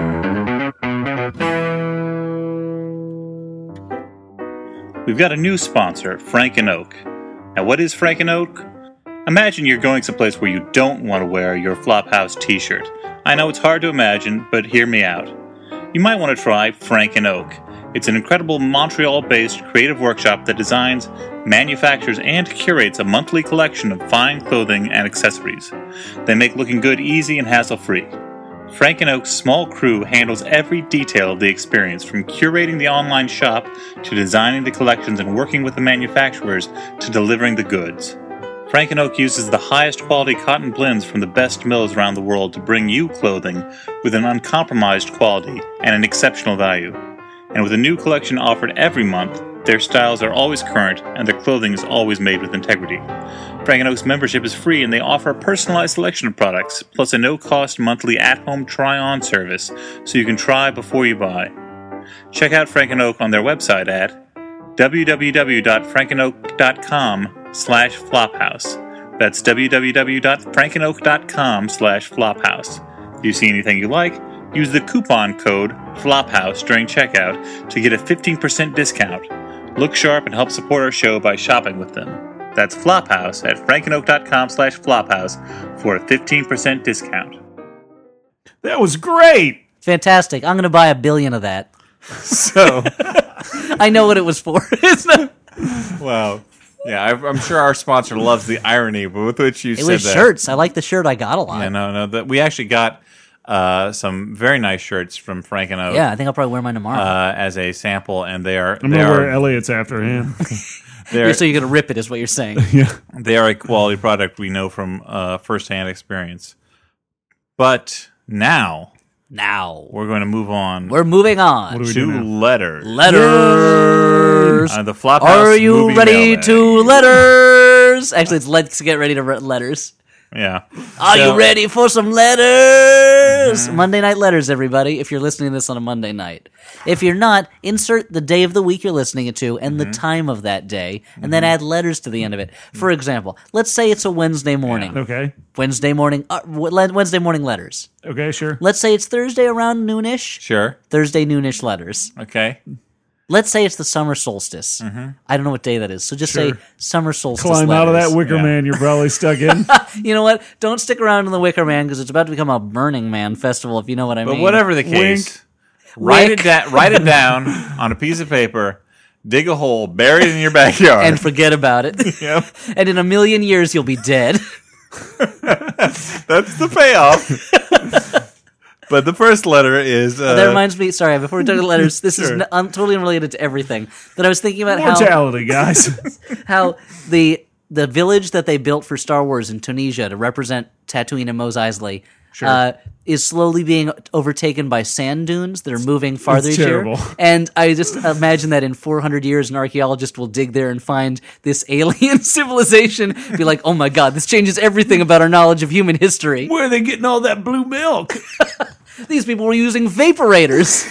Speaker 4: We've got a new sponsor, Frank and Oak. Now, what is Frank and Oak? Imagine you're going someplace where you don't want to wear your Flophouse t-shirt. I know it's hard to imagine, but hear me out. You might want to try Frank and Oak. It's an incredible Montreal-based creative workshop that designs, manufactures, and curates a monthly collection of fine clothing and accessories. They make looking good easy and hassle-free. Frank and Oak's small crew handles every detail of the experience, from curating the online shop to designing the collections and working with the manufacturers to delivering the goods. Frank and Oak uses the highest quality cotton blends from the best mills around the world to bring you clothing with an uncompromised quality and an exceptional value. And with a new collection offered every month, their styles are always current and their clothing is always made with integrity. Frank and Oak's membership is free and they offer a personalized selection of products, plus a no-cost monthly at-home try-on service so you can try before you buy. Check out Frank and Oak on their website at www.frankandoak.com slash flophouse. That's www.frankandoak.com slash flophouse. If you see anything you like, use the coupon code FLOPHOUSE during checkout to get a fifteen percent discount. Look sharp and help support our show by shopping with them. That's Flophouse at frankandoak.com slash flophouse for a fifteen percent discount.
Speaker 2: That was great.
Speaker 3: Fantastic. I'm going to buy a billion of that.
Speaker 1: So,
Speaker 3: I know what it was for. It's not-
Speaker 1: wow. Yeah, I, I'm sure our sponsor loves the irony with which you
Speaker 3: it
Speaker 1: said
Speaker 3: was
Speaker 1: that.
Speaker 3: shirts. I like the shirt. I got a lot.
Speaker 1: Yeah, no, no. That we actually got uh, some very nice shirts from Frank and Oak
Speaker 3: Yeah, I think I'll probably wear mine tomorrow.
Speaker 1: uh, as a sample, and they are
Speaker 2: I'm
Speaker 1: they
Speaker 2: going to wear
Speaker 1: are
Speaker 2: Elliot's after him.
Speaker 1: they're,
Speaker 3: so you're going to rip it, is what you're saying.
Speaker 1: they are a quality product we know from uh, firsthand experience. But now
Speaker 3: Now,
Speaker 1: we're going to move on
Speaker 3: we're moving on.
Speaker 2: What do we
Speaker 1: to
Speaker 2: do now?
Speaker 1: letters.
Speaker 3: Letters.
Speaker 1: Uh, the Flophouse
Speaker 3: Are you
Speaker 1: movie
Speaker 3: ready
Speaker 1: mailbag.
Speaker 3: to letters? Actually, it's let's get ready to write letters.
Speaker 1: Yeah.
Speaker 3: Are
Speaker 1: So-
Speaker 3: you ready for some letters? Monday night letters, everybody. If you're listening to this on a Monday night, if you're not, insert the day of the week you're listening it to and the time of that day, and then add letters to the end of it. For example, let's say it's a Wednesday morning.
Speaker 2: Okay.
Speaker 3: Wednesday morning. Uh, Wednesday morning letters.
Speaker 2: Okay, sure.
Speaker 3: Let's say it's Thursday around noonish.
Speaker 1: Sure.
Speaker 3: Thursday noonish letters.
Speaker 1: Okay.
Speaker 3: Let's say it's the summer solstice. I don't know what day that is, so just
Speaker 2: Sure.
Speaker 3: say summer solstice.
Speaker 2: Climb out of
Speaker 3: letters.
Speaker 2: that wicker
Speaker 1: Yeah.
Speaker 2: man you're probably stuck in.
Speaker 3: You know what? Don't stick around in the Wicker Man because it's about to become a Burning Man festival. If you know what I
Speaker 1: But
Speaker 3: mean.
Speaker 1: whatever the case, write it, da- write it down on a piece of paper, dig a hole, bury it in your backyard.
Speaker 3: and forget about it.
Speaker 1: Yep.
Speaker 3: And in a million years, you'll be dead.
Speaker 1: That's the payoff. But the first letter is uh,
Speaker 3: That reminds me. Sorry, before we talk about letters, this is
Speaker 1: Sure.
Speaker 3: n- un- totally unrelated to everything. But I was thinking about how
Speaker 2: Mortality, guys.
Speaker 3: how the the village that they built for Star Wars in Tunisia to represent Tatooine and Mos Eisley uh, is slowly being overtaken by sand dunes that are moving farther each year.
Speaker 2: terrible.
Speaker 3: And I just imagine that in four hundred years, an archaeologist will dig there and find this alien civilization, be like, oh my god, this changes everything about our knowledge of human history.
Speaker 2: Where are they getting all that blue milk?
Speaker 3: These people were using vaporators.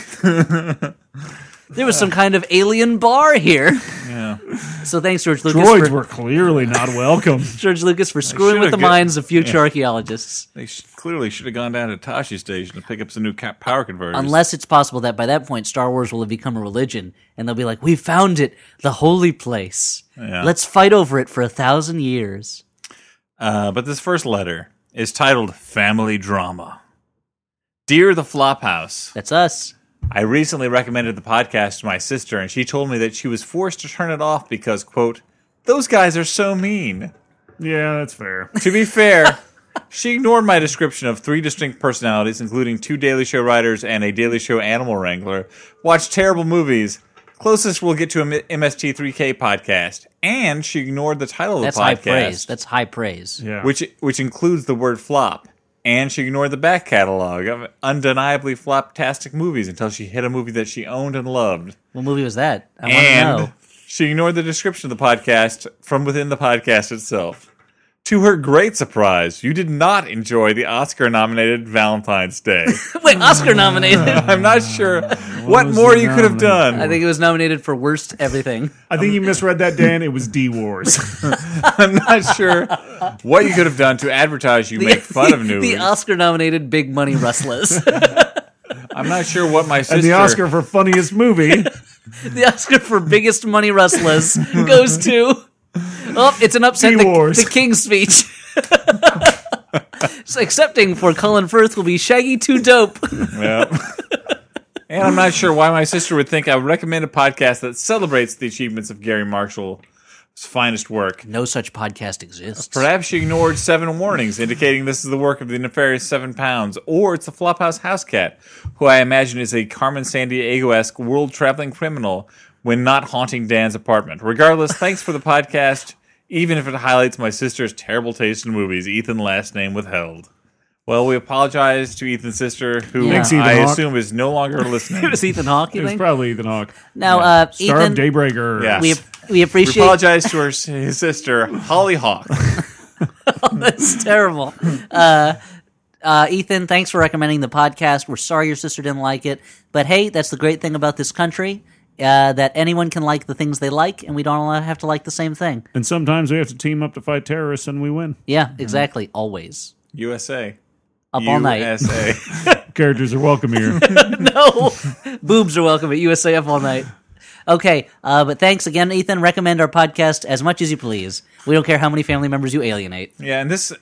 Speaker 3: There was some kind of alien bar here.
Speaker 1: yeah.
Speaker 3: So thanks, George Lucas,
Speaker 2: Droids
Speaker 3: for,
Speaker 2: were clearly not welcome.
Speaker 3: George Lucas, for screwing
Speaker 1: should've
Speaker 3: with the
Speaker 1: get-
Speaker 3: minds of future
Speaker 1: yeah.
Speaker 3: archaeologists.
Speaker 1: They sh- clearly should have gone down to Tashi Station to pick up some new ca- power converters.
Speaker 3: Unless it's possible that by that point Star Wars will have become a religion, and they'll be like, "We found it, the holy place.
Speaker 1: Yeah.
Speaker 3: Let's fight over it for a thousand years."
Speaker 1: Uh, but this first letter is titled Family Drama. Dear the Flophouse,
Speaker 3: That's us.
Speaker 1: I recently recommended the podcast to my sister, and she told me that she was forced to turn it off because, quote, those guys are so mean.
Speaker 2: Yeah, that's fair.
Speaker 1: To be fair, she ignored my description of three distinct personalities, including two Daily Show writers and a Daily Show animal wrangler, watch terrible movies, closest we'll get to a M S T three K podcast, and she ignored the title of
Speaker 3: That's
Speaker 1: the
Speaker 3: high
Speaker 1: podcast,
Speaker 3: praise. That's high praise.
Speaker 2: Yeah.
Speaker 1: which which includes the word flop. And she ignored the back catalog of undeniably floptastic movies until she hit a movie that she owned and loved.
Speaker 3: What movie was that? I want to
Speaker 1: And
Speaker 3: know.
Speaker 1: she ignored the description of the podcast from within the podcast itself. To her great surprise, you did not enjoy the Oscar-nominated Valentine's Day.
Speaker 3: Wait, Oscar nominated.
Speaker 1: I'm not sure what
Speaker 2: was
Speaker 1: more
Speaker 2: it
Speaker 1: you could have
Speaker 2: nominated?
Speaker 1: done.
Speaker 3: I think it was nominated for worst everything.
Speaker 2: I think you misread that, Dan. It was D-Wars.
Speaker 1: I'm not sure what you could have done to advertise you make fun of news.
Speaker 3: The Oscar nominated Big Money Rustlers.
Speaker 1: I'm not sure what my sister...
Speaker 2: And the Oscar for funniest movie.
Speaker 3: The Oscar for biggest money rustlers goes to. Oh, it's an upset. The,
Speaker 2: D-Wars.
Speaker 3: the King's Speech. So accepting for Colin Firth will be Shaggy Too Dope.
Speaker 1: Yeah. And I'm not sure why my sister would think I would recommend a podcast that celebrates the achievements of Gary Marshall's finest work.
Speaker 3: No such podcast exists.
Speaker 1: Perhaps she ignored seven warnings indicating this is the work of the nefarious Seven Pounds, or it's the Flophouse house cat, who I imagine is a Carmen Sandiego-esque world-traveling criminal when not haunting Dan's apartment. Regardless, thanks for the podcast, even if it highlights my sister's terrible taste in movies, Ethan last name withheld. Well, we apologize to Ethan's sister, who
Speaker 3: Yeah. Thanks,
Speaker 2: Ethan
Speaker 1: I
Speaker 2: Hawke.
Speaker 1: assume is no longer listening.
Speaker 3: It was Ethan Hawke,
Speaker 2: It
Speaker 3: you
Speaker 2: was
Speaker 3: think?
Speaker 2: probably Ethan Hawke.
Speaker 3: Now,
Speaker 1: Yeah.
Speaker 3: uh,
Speaker 2: Star
Speaker 3: Ethan,
Speaker 2: of Daybreaker.
Speaker 1: Yeah.
Speaker 3: we, we
Speaker 1: We
Speaker 3: appreciate...
Speaker 1: apologize to her, his sister, Holly Hawk.
Speaker 3: That's terrible. Uh, uh, Ethan, thanks for recommending the podcast. We're sorry your sister didn't like it. But hey, that's the great thing about this country, uh, that anyone can like the things they like, and we don't all have to like the same thing.
Speaker 2: And sometimes we have to team up to fight terrorists and we win.
Speaker 3: Yeah, exactly. Always.
Speaker 1: U S A.
Speaker 3: Up all night.
Speaker 1: U S A.
Speaker 2: Characters are welcome here.
Speaker 3: No! Boobs are welcome at U S A F all night. Okay, uh, but thanks again, Ethan. Recommend our podcast as much as you please. We don't care how many family members you alienate.
Speaker 1: Yeah, and this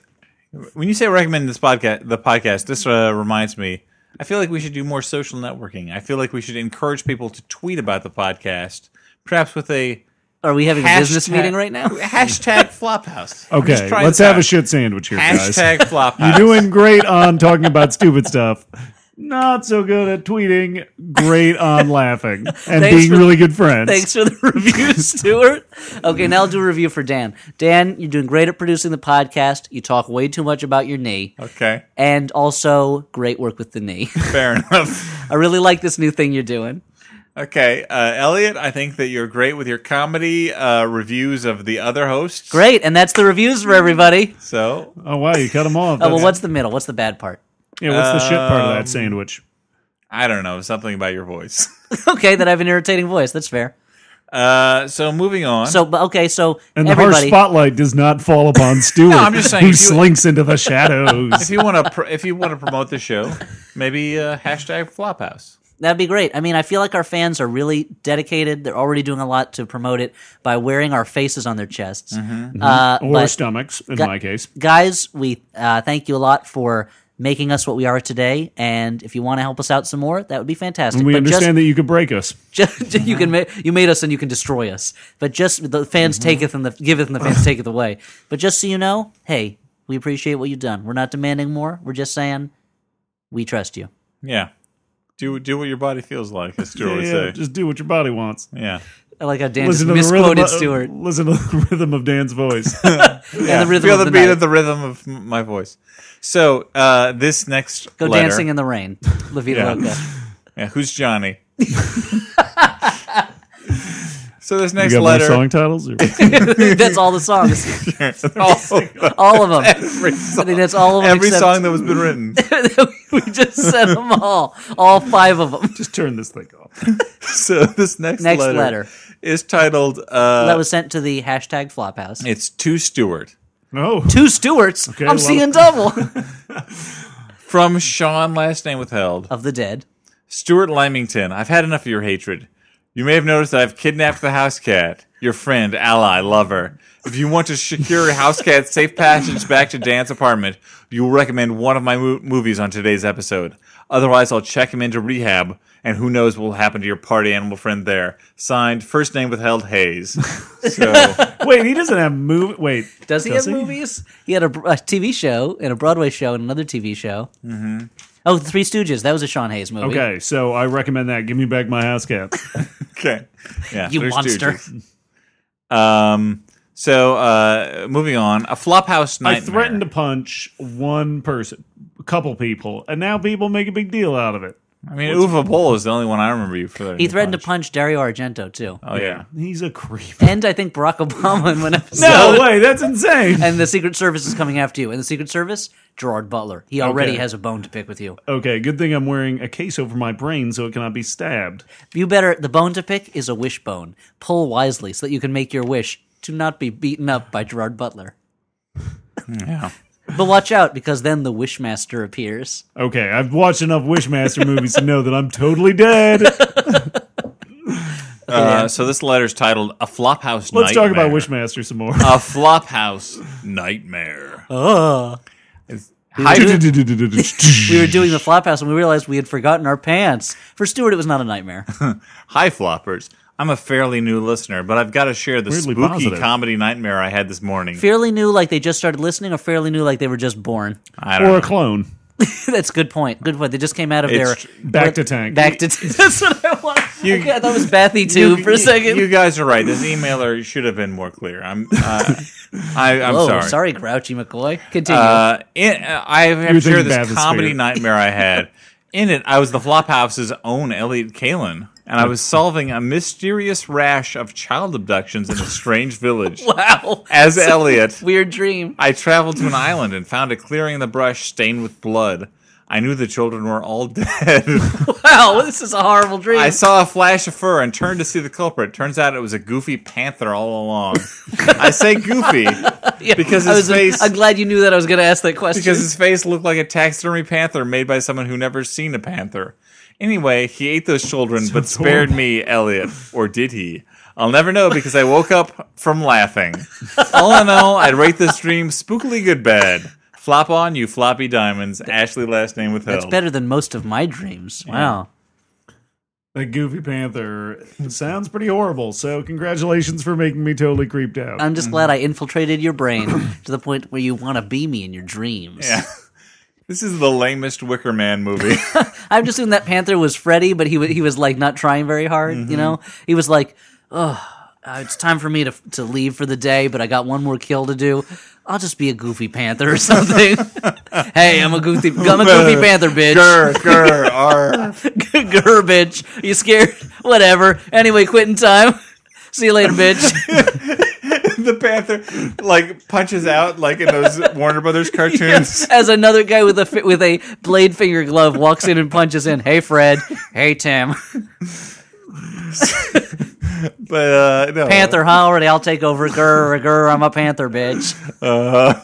Speaker 1: When you say recommend this podcast, the podcast, this uh, reminds me. I feel like we should do more social networking. I feel like we should encourage people to tweet about the podcast, perhaps with a
Speaker 3: Are we having a business meeting right now?
Speaker 1: hashtag Flophouse. I'm just
Speaker 2: Okay,
Speaker 1: trying
Speaker 2: let's
Speaker 1: this
Speaker 2: have
Speaker 1: out.
Speaker 2: a shit sandwich here, guys.
Speaker 1: Hashtag Flophouse.
Speaker 2: You're doing great on talking about stupid stuff. Not so good at tweeting. Great on laughing and
Speaker 3: Thanks
Speaker 2: being
Speaker 3: for-
Speaker 2: really good friends.
Speaker 3: Thanks for the review, Stuart. Okay, now I'll do a review for Dan. Dan, you're doing great at producing the podcast. You talk way too much about your knee.
Speaker 1: Okay,
Speaker 3: And also, great work with the knee.
Speaker 1: fair enough.
Speaker 3: I really like this new thing you're doing.
Speaker 1: Okay, uh, Elliot, I think that you're great with your comedy uh, reviews of the other hosts.
Speaker 3: Great, and that's the reviews for everybody.
Speaker 1: So,
Speaker 2: Oh wow, you cut them off.
Speaker 3: Oh, well,
Speaker 2: That's-
Speaker 3: what's the middle? What's the bad part?
Speaker 2: yeah, what's the shit part of
Speaker 1: Um,
Speaker 2: that sandwich?
Speaker 1: I don't know, something about your voice.
Speaker 3: Okay, that I have an irritating voice. That's fair.
Speaker 1: Uh, so, moving on.
Speaker 3: So, but okay, so
Speaker 2: And the harsh
Speaker 3: everybody,
Speaker 2: spotlight does not fall upon Stuart.
Speaker 1: No, I'm just saying,
Speaker 2: who
Speaker 1: if you-
Speaker 2: slinks into the shadows.
Speaker 1: if you want to, pr- if you want to promote the show, maybe uh, hashtag Flophouse.
Speaker 3: that'd be great. I mean, I feel like our fans are really dedicated. They're already doing a lot to promote it by wearing our faces on their chests. Uh,
Speaker 2: or
Speaker 3: but
Speaker 2: stomachs, in
Speaker 3: Gu-
Speaker 2: my case.
Speaker 3: guys, we uh, thank you a lot for making us what we are today. And if you want to help us out some more, that would be fantastic.
Speaker 2: And we
Speaker 3: but
Speaker 2: understand that you could break us.
Speaker 3: just, just you can ma- you made us and you can destroy us. But just the fans
Speaker 2: Mm-hmm.
Speaker 3: taketh and the giveth and the fans taketh away. But just so you know, hey, we appreciate what you've done. We're not demanding more. We're just saying we trust you.
Speaker 1: Yeah. Do do what your body feels like, as Stuart
Speaker 2: Yeah,
Speaker 1: would
Speaker 2: yeah,
Speaker 1: say.
Speaker 2: just do what your body wants.
Speaker 1: Yeah.
Speaker 3: I like how Dan
Speaker 2: Listen
Speaker 3: just
Speaker 2: to the rhythm.
Speaker 3: misquoted
Speaker 2: Of,
Speaker 3: Stuart.
Speaker 2: listen to the rhythm of Dan's voice.
Speaker 1: yeah.
Speaker 3: the rhythm
Speaker 1: Feel
Speaker 3: of
Speaker 1: the,
Speaker 3: the
Speaker 1: beat
Speaker 3: night.
Speaker 1: of the rhythm of m- my voice. So, uh, this next
Speaker 3: Go
Speaker 1: letter.
Speaker 3: dancing in the rain. La Vida
Speaker 1: Yeah.
Speaker 3: Loca.
Speaker 1: Yeah, who's Johnny? So this
Speaker 2: You
Speaker 1: next
Speaker 2: got
Speaker 1: letter.
Speaker 2: more song titles? Or?
Speaker 3: That's all the songs.
Speaker 1: all,
Speaker 3: All of them.
Speaker 1: every
Speaker 3: I
Speaker 1: song,
Speaker 3: think that's all of them.
Speaker 1: every
Speaker 3: except
Speaker 1: song that was been written.
Speaker 3: we just said them all. All five of them.
Speaker 2: Just turn this thing off.
Speaker 1: So this next,
Speaker 3: Next
Speaker 1: letter,
Speaker 3: letter.
Speaker 1: is titled. Uh,
Speaker 3: That was sent to the hashtag Flophouse.
Speaker 1: it's to Stuart
Speaker 2: No.
Speaker 3: Two Stewarts.
Speaker 2: Okay,
Speaker 3: I'm
Speaker 2: well-
Speaker 3: seeing double
Speaker 1: from Sean, last name withheld.
Speaker 3: of the dead.
Speaker 1: Stuart Lymington, I've had enough of your hatred. You may have noticed that I've kidnapped the house cat, your friend, ally, lover. If you want to secure a house cat's safe passage back to Dan's apartment, you will recommend one of my mo- movies on today's episode. Otherwise, I'll check him into rehab, and who knows what will happen to your party animal friend there. Signed, first name withheld, Hayes. So,
Speaker 2: Wait, he doesn't have movie. Wait.
Speaker 3: Does he have movies? He had a, a T V show and a Broadway show and another T V show. Mm-hmm. Oh, The Three Stooges. That was a Sean Hayes movie.
Speaker 2: Okay, so I recommend that. Give me back my house cat.
Speaker 1: okay. Yeah,
Speaker 3: You
Speaker 1: Three
Speaker 3: monster.
Speaker 1: Stooges. Um, so, uh, moving on. A Flophouse
Speaker 2: I
Speaker 1: Nightmare.
Speaker 2: threatened to punch one person, a couple people, and now people make a big deal out of it.
Speaker 1: I mean, Uwe Boll is the only one I remember you for.
Speaker 3: He threatened to punch Dario Argento, too.
Speaker 1: Oh, yeah.
Speaker 2: He's a creep.
Speaker 3: And I think Barack Obama in one episode.
Speaker 2: No way, that's insane.
Speaker 3: And the Secret Service is coming after you. And the Secret Service, Gerard Butler. He already
Speaker 2: Okay.
Speaker 3: has a bone to pick with you.
Speaker 2: Okay, good thing I'm wearing a case over my brain so it cannot be stabbed.
Speaker 3: You better, the bone to pick is a wishbone. Pull wisely so that you can make your wish to not be beaten up by Gerard Butler.
Speaker 1: Yeah.
Speaker 3: But watch out, because then the Wishmaster appears.
Speaker 2: Okay, I've watched enough Wishmaster movies to know that I'm totally dead.
Speaker 1: Uh, so this letter's titled "A Flophouse
Speaker 2: Let's
Speaker 1: Nightmare."
Speaker 2: talk about Wishmaster some more.
Speaker 1: A Flophouse Nightmare.
Speaker 3: Oh.
Speaker 1: Hi,
Speaker 3: We were doing the Flophouse and we realized we had forgotten our pants. For Stuart, it was not a nightmare.
Speaker 1: hi, floppers. I'm a fairly new listener, but I've got to share the
Speaker 2: Weirdly
Speaker 1: spooky
Speaker 2: positive.
Speaker 1: comedy nightmare I had this morning.
Speaker 3: Fairly new, like they just started listening, or fairly new, like they were just born?
Speaker 1: I don't
Speaker 2: Or
Speaker 1: know.
Speaker 2: a clone.
Speaker 3: That's a good point. Good point. They just came out of
Speaker 1: It's
Speaker 3: their...
Speaker 2: Back to tank.
Speaker 3: Back to... That's what I want.
Speaker 1: You-
Speaker 3: Okay, I thought it was Bathy, too,
Speaker 1: You-
Speaker 3: for a second.
Speaker 1: You guys are right. This emailer should have been more clear. I'm. Uh, I, I'm
Speaker 3: Whoa,
Speaker 1: sorry.
Speaker 3: sorry, Grouchy McCoy. Continue.
Speaker 1: Uh, in, uh, I have
Speaker 2: were
Speaker 1: to share
Speaker 2: thinking
Speaker 1: this
Speaker 2: Bathysphere.
Speaker 1: comedy nightmare I had. In it, I was the Flophouse's own Elliot Kalin, and I was solving a mysterious rash of child abductions in a strange village.
Speaker 3: wow.
Speaker 1: As Elliot,
Speaker 3: Weird dream.
Speaker 1: I traveled to an island and found a clearing in the brush stained with blood. I knew the children were all dead.
Speaker 3: Wow, this is a horrible dream.
Speaker 1: I saw a flash of fur and turned to see the culprit. Turns out it was a goofy panther all along. I say goofy
Speaker 3: Yeah,
Speaker 1: because
Speaker 3: I
Speaker 1: his
Speaker 3: was-
Speaker 1: face
Speaker 3: I'm glad you knew that I was going to ask that question.
Speaker 1: because his face looked like a taxidermy panther made by someone who never seen a panther. Anyway, he ate those children but spared me, Elliot. Or did he? I'll never know because I woke up from laughing. All in all, I'd rate this dream spookily good bad. Flop on, you floppy diamonds. Ashley last name withheld.
Speaker 3: That's better than most of my dreams. Wow.
Speaker 2: That Goofy Panther sounds pretty horrible, so congratulations for making me totally creeped out.
Speaker 3: I'm just glad I infiltrated your brain to the point where you want to be me in your dreams.
Speaker 1: Yeah. This is the lamest Wicker Man movie.
Speaker 3: I'm just assuming that Panther was Freddy, but he was, he was like not trying very hard, mm-hmm. you know? He was like, oh, uh, it's time for me to to leave for the day, but I got one more kill to do. I'll just be a Goofy Panther or something. Hey, I'm a Goofy, I'm a Goofy Panther, bitch.
Speaker 1: Grr, grr, arr.
Speaker 3: Grr, bitch. You scared? Whatever. Anyway, quitting time. See you later, bitch.
Speaker 1: The Panther, like, punches out, like in those Warner Brothers cartoons.
Speaker 3: Yes, as another guy with a with a blade finger glove walks in and punches in. Hey, Fred. Hey, Tim.
Speaker 1: But uh, no.
Speaker 3: Panther, huh? Already, I'll take over. Grr, grr. I'm a Panther, bitch.
Speaker 1: Uh.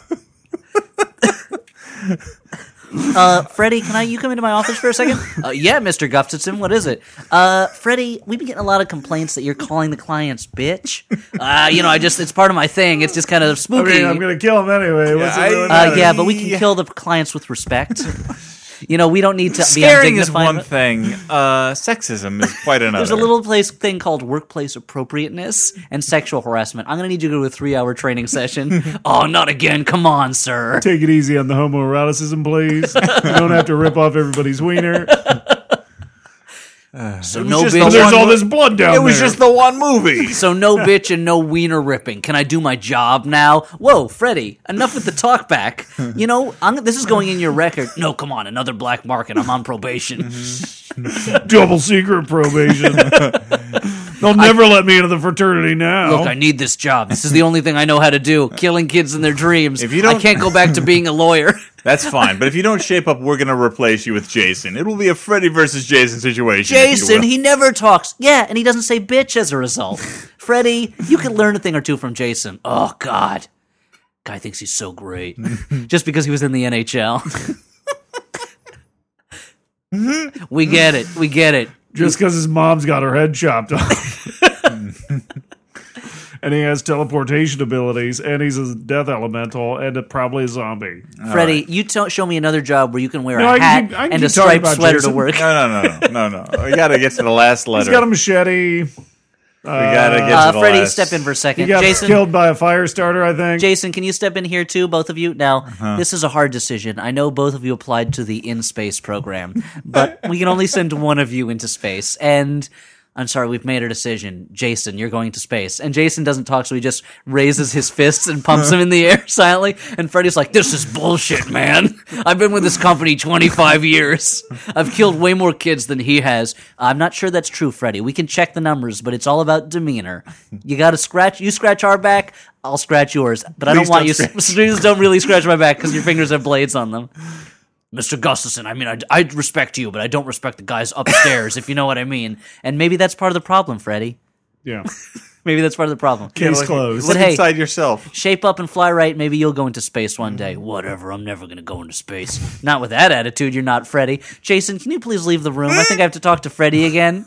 Speaker 3: Uh, Freddie, can I you come into my office for a second? Uh, yeah, Mister Gustafson, what is it? Uh, Freddie, we've been getting a lot of complaints that you're calling the clients bitch. Uh, you know, I just, it's part of my thing. It's just kind of spooky.
Speaker 2: I mean, I'm going to kill him anyway. What's
Speaker 1: Yeah,
Speaker 2: it really
Speaker 1: I-
Speaker 3: uh,
Speaker 2: matter?
Speaker 3: yeah, but we can kill the clients with respect. You know, we don't need to
Speaker 1: Scaring
Speaker 3: be
Speaker 1: is
Speaker 3: undignified.
Speaker 1: one thing. Uh, sexism is quite another.
Speaker 3: There's a little place thing called workplace appropriateness and sexual harassment. I'm going to need you to go to a three-hour training session. Oh, not again. Come on, sir.
Speaker 2: Take it easy on the homoeroticism, please. You don't have to rip off everybody's wiener.
Speaker 3: So
Speaker 1: It was
Speaker 3: no
Speaker 1: just
Speaker 3: bitch.
Speaker 1: the
Speaker 2: There's
Speaker 1: one
Speaker 2: all
Speaker 1: mo-
Speaker 2: this blood down
Speaker 1: It was
Speaker 2: there.
Speaker 1: just the one movie.
Speaker 3: So no bitch and no wiener ripping. Can I do my job now? Whoa, Freddie, enough with the talk back. You know, I'm, this is going in your record. No, come on, another black market. I'm on probation.
Speaker 2: double secret probation. They'll never let me into the fraternity now.
Speaker 3: Look, I need this job. This is the only thing I know how to do. Killing kids in their dreams.
Speaker 1: If you don't-
Speaker 3: I can't go back to being a lawyer.
Speaker 1: That's fine. But if you don't shape up, we're going to replace you with Jason. It will be a Freddy versus Jason situation. if you
Speaker 3: Jason,
Speaker 1: will.
Speaker 3: he never talks. Yeah, and he doesn't say bitch as a result. Freddie, you can learn a thing or two from Jason. Oh, God. Guy thinks he's so great. Just because he was in the N H L. We get it. We get it.
Speaker 2: Just because his mom's got her head chopped off. And he has teleportation abilities, and he's a death elemental, and a, probably a zombie.
Speaker 3: Freddie, you t- show me another job where you can wear
Speaker 2: No,
Speaker 3: a
Speaker 2: I can
Speaker 3: hat
Speaker 2: keep- I can
Speaker 3: and a
Speaker 2: keep talking
Speaker 3: striped
Speaker 2: about
Speaker 3: sweater
Speaker 2: Jason.
Speaker 3: to work.
Speaker 1: No, no, no, no, no, no. We got to get to the last letter.
Speaker 2: He's got a machete.
Speaker 1: we got to get
Speaker 3: Uh,
Speaker 1: to the
Speaker 3: Freddie,
Speaker 1: last.
Speaker 3: step in for a
Speaker 2: He
Speaker 3: second.
Speaker 2: got
Speaker 3: Jason,
Speaker 2: killed by a fire starter, I think.
Speaker 3: Jason, can you step in here too, both of you? Now,
Speaker 1: Uh-huh.
Speaker 3: this is a hard decision. I know both of you applied to the in-space program, but we can only send one of you into space. And I'm sorry, we've made a decision. Jason, you're going to space. And Jason doesn't talk, so he just raises his fists and pumps them in the air silently. And Freddy's like, this is bullshit, man. I've been with this company twenty-five years. I've killed way more kids than he has. I'm not sure that's true, Freddy. We can check the numbers, but it's all about demeanor. You got to scratch, you scratch our back, I'll scratch yours. But I
Speaker 1: Please
Speaker 3: don't want
Speaker 1: don't
Speaker 3: you,
Speaker 1: scratch.
Speaker 3: please don't really scratch my back because your fingers have blades on them. Mister Gustafson, I mean, I, I respect you, but I don't respect the guys upstairs, if you know what I mean. And maybe that's part of the problem, Freddie.
Speaker 2: Yeah.
Speaker 3: Maybe that's part of the problem.
Speaker 2: Case
Speaker 1: look,
Speaker 2: closed.
Speaker 1: Look
Speaker 3: But hey-
Speaker 1: inside yourself.
Speaker 3: Shape up and fly right. Maybe you'll go into space one day. Whatever. I'm never going to go into space. Not with that attitude. You're not Freddie. Jason, can you please leave the room? I think I have to talk to Freddie again.